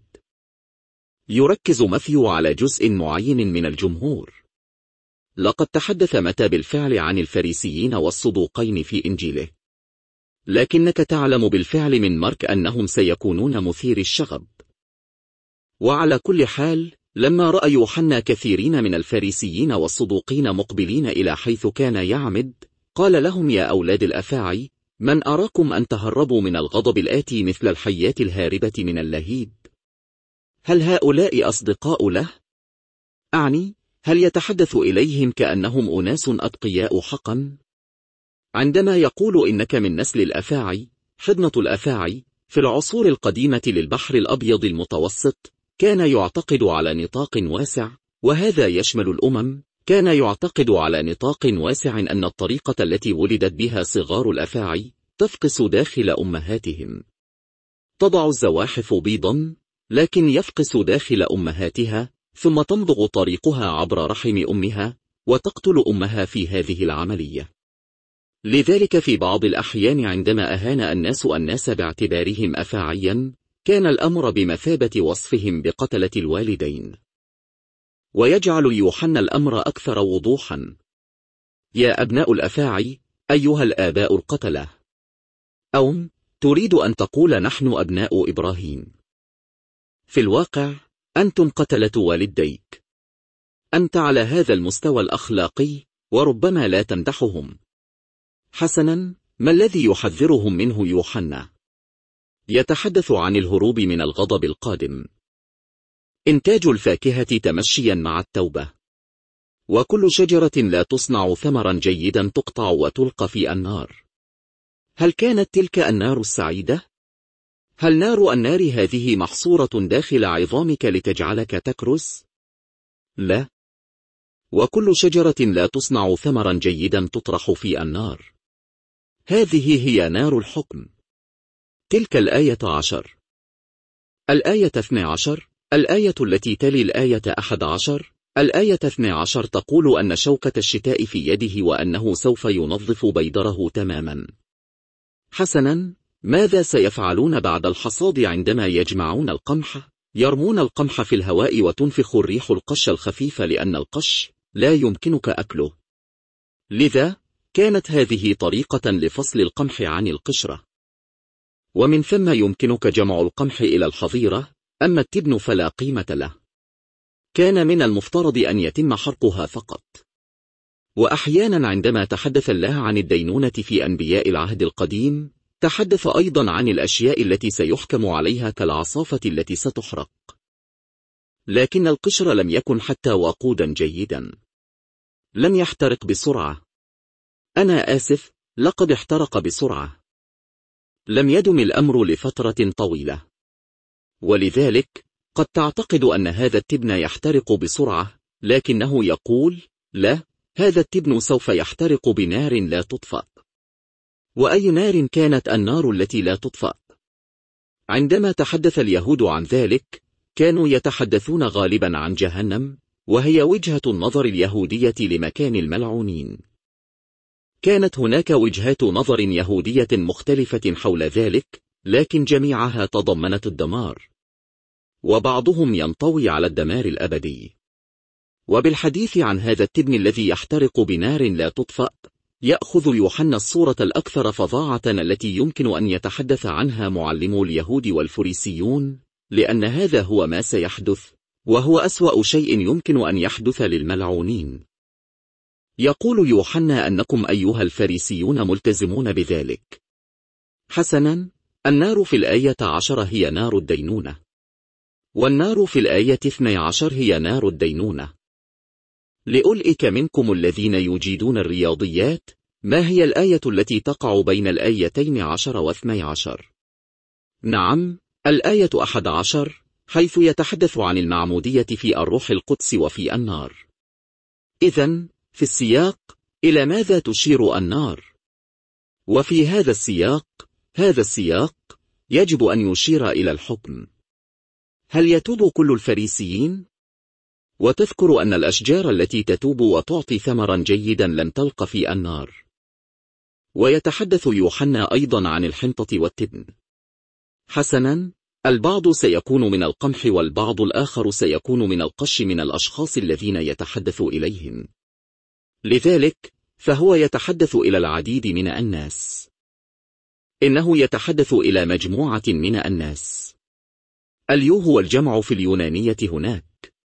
يركز ماثيو على جزء معين من الجمهور. لقد تحدث متى بالفعل عن الفريسيين والصدوقين في إنجيله. لكنك تعلم بالفعل من مارك أنهم سيكونون مثير الشغب. وعلى كل حال، لما رأى يوحنا كثيرين من الفريسيين والصدوقين مقبلين إلى حيث كان يعمد، قال لهم: يا أولاد الأفاعي، من أراكم أن تهربوا من الغضب الآتي مثل الحيات الهاربة من اللهيب؟ هل هؤلاء أصدقاء له؟ أعني، هل يتحدث إليهم كأنهم أناس أتقياء حقا؟ عندما يقول إنك من نسل الأفاعي، حضنة الأفاعي في العصور القديمة للبحر الأبيض المتوسط كان يعتقد على نطاق واسع، وهذا يشمل الأمم. كان يعتقد على نطاق واسع أن الطريقة التي ولدت بها صغار الأفاعي تفقس داخل أمهاتهم. تضع الزواحف بيضا، لكن يفقس داخل أمهاتها، ثم تمضغ طريقها عبر رحم أمها، وتقتل أمها في هذه العملية. لذلك في بعض الأحيان عندما أهان الناس الناس باعتبارهم أفاعيا، كان الأمر بمثابة وصفهم بقتلة الوالدين. ويجعل يوحنا الأمر أكثر وضوحا: يا أبناء الأفاعي، أيها الآباء القتلة. أو تريد أن تقول نحن أبناء إبراهيم. في الواقع أنتم قتلة والديك. أنت على هذا المستوى الأخلاقي وربما لا تمدحهم. حسنا، ما الذي يحذرهم منه يوحنا؟ يتحدث عن الهروب من الغضب القادم. إنتاج الفاكهة تمشيا مع التوبة. وكل شجرة لا تصنع ثمرا جيدا تقطع وتلقى في النار. هل كانت تلك النار السعيدة؟ هل نار النار هذه محصورة داخل عظامك لتجعلك تكرس؟ لا. وكل شجرة لا تصنع ثمرا جيدا تطرح في النار. هذه هي نار الحكم. تلك الآية عشر. الآية اثنى عشر، الآية التي تلي الآية أحد عشر، الآية اثنى عشر تقول أن شوكة الشتاء في يده وأنه سوف ينظف بيدره تماما. حسنا، ماذا سيفعلون بعد الحصاد عندما يجمعون القمح؟ يرمون القمح في الهواء وتنفخ الريح القش الخفيف لأن القش لا يمكنك أكله. لذا كانت هذه طريقة لفصل القمح عن القشرة. ومن ثم يمكنك جمع القمح إلى الحظيرة، أما التبن فلا قيمة له. كان من المفترض أن يتم حرقها فقط. وأحيانا عندما تحدث الله عن الدينونة في أنبياء العهد القديم، تحدث أيضا عن الأشياء التي سيحكم عليها كالعصافة التي ستحرق. لكن القشر لم يكن حتى وقودا جيدا. لم يحترق بسرعة. أنا آسف، لقد احترق بسرعة. لم يدم الأمر لفترة طويلة. ولذلك قد تعتقد أن هذا التبن يحترق بسرعة، لكنه يقول لا، هذا التبن سوف يحترق بنار لا تطفأ. وأي نار كانت النار التي لا تطفأ؟ عندما تحدث اليهود عن ذلك، كانوا يتحدثون غالبا عن جهنم، وهي وجهة النظر اليهودية لمكان الملعونين. كانت هناك وجهات نظر يهودية مختلفة حول ذلك، لكن جميعها تضمنت الدمار. وبعضهم ينطوي على الدمار الأبدي. وبالحديث عن هذا التبن الذي يحترق بنار لا تطفأ، يأخذ يوحنا الصورة الأكثر فظاعة التي يمكن أن يتحدث عنها معلمو اليهود والفريسيون، لأن هذا هو ما سيحدث، وهو أسوأ شيء يمكن أن يحدث للملعونين. يقول يوحنا أنكم أيها الفريسيون ملتزمون بذلك. حسنا، النار في الآية عشر هي نار الدينونة، والنار في الآية اثنى عشر هي نار الدينونة. لأولئك منكم الذين يجيدون الرياضيات، ما هي الآية التي تقع بين الآيتين عشر واثني عشر؟ نعم، الآية أحد عشر، حيث يتحدث عن المعمودية في الروح القدس وفي النار. إذن في السياق، إلى ماذا تشير النار؟ وفي هذا السياق، هذا السياق يجب أن يشير إلى الحكم. هل يتوب كل الفريسيين؟ وتذكر أن الأشجار التي تتوب وتعطي ثمرا جيدا لن تلقى في النار. ويتحدث يوحنا أيضا عن الحنطة والتبن. حسنا، البعض سيكون من القمح والبعض الآخر سيكون من القش من الأشخاص الذين يتحدث إليهم. لذلك فهو يتحدث إلى العديد من الناس. إنه يتحدث إلى مجموعة من الناس. اليو هو الجمع في اليونانية هناك.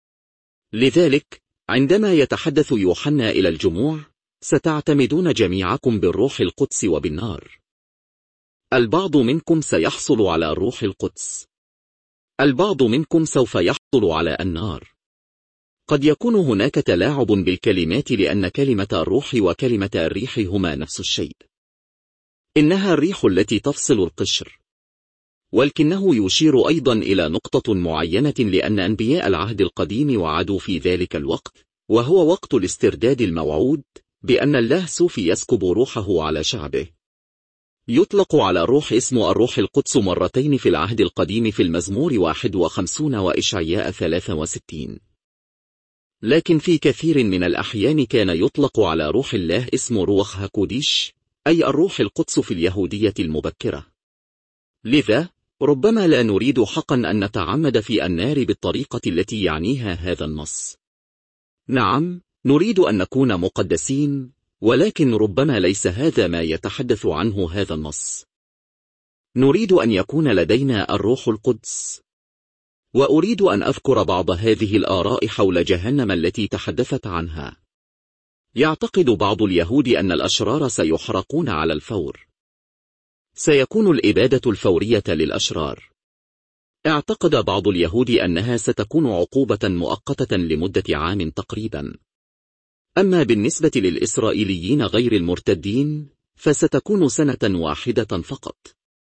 لذلك عندما يتحدث يوحنا إلى الجموع، ستعتمدون جميعكم بالروح القدس وبالنار. البعض منكم سيحصل على الروح القدس. البعض منكم سوف يحصل على النار. قد يكون هناك تلاعب بالكلمات لأن كلمة الروح وكلمة الريح هما نفس الشيء. إنها الريح التي تفصل القشر. ولكنه يشير أيضا إلى نقطة معينة لأن أنبياء العهد القديم وعدوا في ذلك الوقت، وهو وقت الاسترداد الموعود، بأن الله سوف يسكب روحه على شعبه. يطلق على الروح اسم الروح القدس مرتين في العهد القديم في المزمور واحد وخمسين وإشعياء ثلاثة وستين. لكن في كثير من الأحيان كان يطلق على روح الله اسم روح هكوديش، أي الروح القدس في اليهودية المبكرة. لذا ربما لا نريد حقا أن نتعمد في النار بالطريقة التي يعنيها هذا النص. نعم، نريد أن نكون مقدسين، ولكن ربما ليس هذا ما يتحدث عنه هذا النص. نريد أن يكون لدينا الروح القدس. وأريد أن أذكر بعض هذه الآراء حول جهنم التي تحدثت عنها. يعتقد بعض اليهود أن الأشرار سيحرقون على الفور. سيكون الإبادة الفورية للأشرار. اعتقد بعض اليهود أنها ستكون عقوبة مؤقتة لمدة عام تقريبا. أما بالنسبة للإسرائيليين غير المرتدين فستكون سنة واحدة فقط.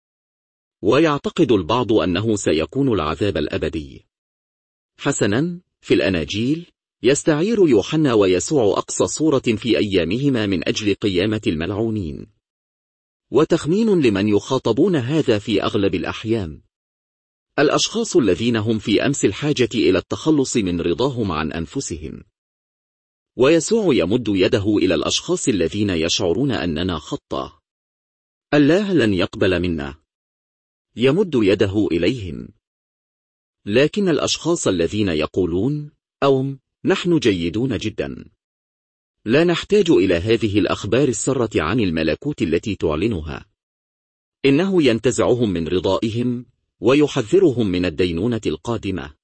ويعتقد البعض أنه سيكون العذاب الأبدي. حسنا، في الأناجيل يستعير يوحنا ويسوع أقصى صورة في أيامهما من أجل قيامة الملعونين. وتخمين لمن يخاطبون هذا في أغلب الأحيان الأشخاص الذين هم في أمس الحاجة إلى التخلص من رضاهم عن أنفسهم. ويسوع يمد يده إلى الأشخاص الذين يشعرون أننا خطأ. الله لن يقبل منا. يمد يده إليهم. لكن الأشخاص الذين يقولون أوم نحن جيدون جدا، لا نحتاج إلى هذه الأخبار السارة عن الملكوت التي تعلنها، إنه ينتزعهم من رضائهم ويحذرهم من الدينونة القادمة.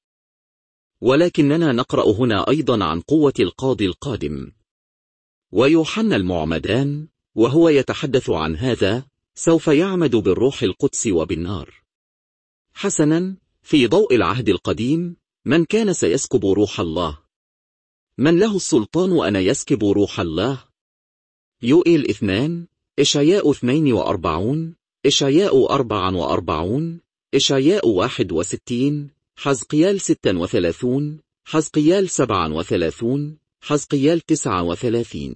ولكننا نقرأ هنا أيضا عن قوة القاضي القادم. ويوحنا المعمدان وهو يتحدث عن هذا سوف يعمد بالروح القدس وبالنار. حسنا، في ضوء العهد القديم من كان سيسكب روح الله؟ من له السلطان أن يسكب روح الله؟ يوئيل اثنان، إشعياء اثنين وأربعون، إشعياء أربعة وأربعون، إشعياء واحد وستين، حزقيال ستة وثلاثون، حزقيال سبعة وثلاثون، حزقيال تسعة وثلاثين.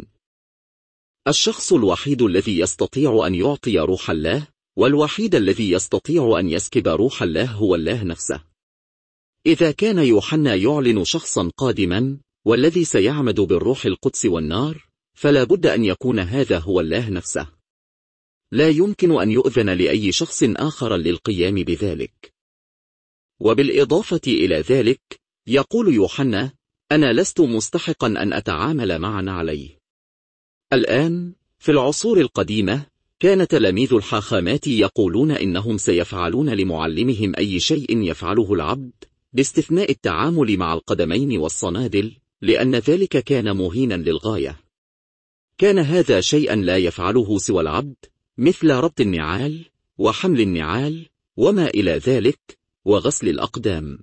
الشخص الوحيد الذي يستطيع أن يعطي روح الله والوحيد الذي يستطيع أن يسكب روح الله هو الله نفسه. إذا كان يوحنا يعلن شخصا قادما والذي سيعمد بالروح القدس والنار، فلا بد أن يكون هذا هو الله نفسه. لا يمكن أن يؤذن لأي شخص آخر للقيام بذلك. وبالإضافة إلى ذلك يقول يوحنا أنا لست مستحقا أن أتعامل معا عليه. الآن في العصور القديمة كان تلاميذ الحاخامات يقولون إنهم سيفعلون لمعلمهم أي شيء يفعله العبد باستثناء التعامل مع القدمين والصنادل، لأن ذلك كان مهينا للغاية. كان هذا شيئا لا يفعله سوى العبد، مثل ربط النعال وحمل النعال وما إلى ذلك وغسل الأقدام.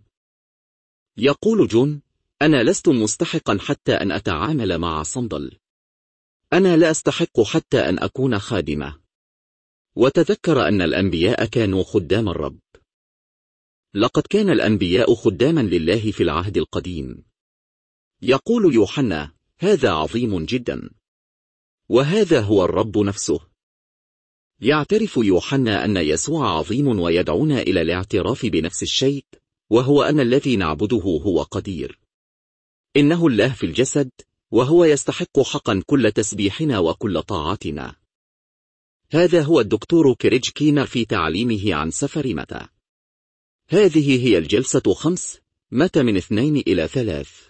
يقول جون أنا لست مستحقا حتى أن أتعامل مع صندل. أنا لا أستحق حتى أن أكون خادمة. وتذكر أن الأنبياء كانوا خدام الرب. لقد كان الأنبياء خداما لله في العهد القديم. يقول يوحنا هذا عظيم جدا، وهذا هو الرب نفسه. يعترف يوحنا أن يسوع عظيم ويدعونا إلى الاعتراف بنفس الشيء، وهو أن الذي نعبده هو قدير. إنه الله في الجسد، وهو يستحق حقا كل تسبيحنا وكل طاعتنا. هذا هو الدكتور كريج كينر في تعليمه عن سفر متى. هذه هي الجلسة خمس، متى من اثنين إلى ثلاث.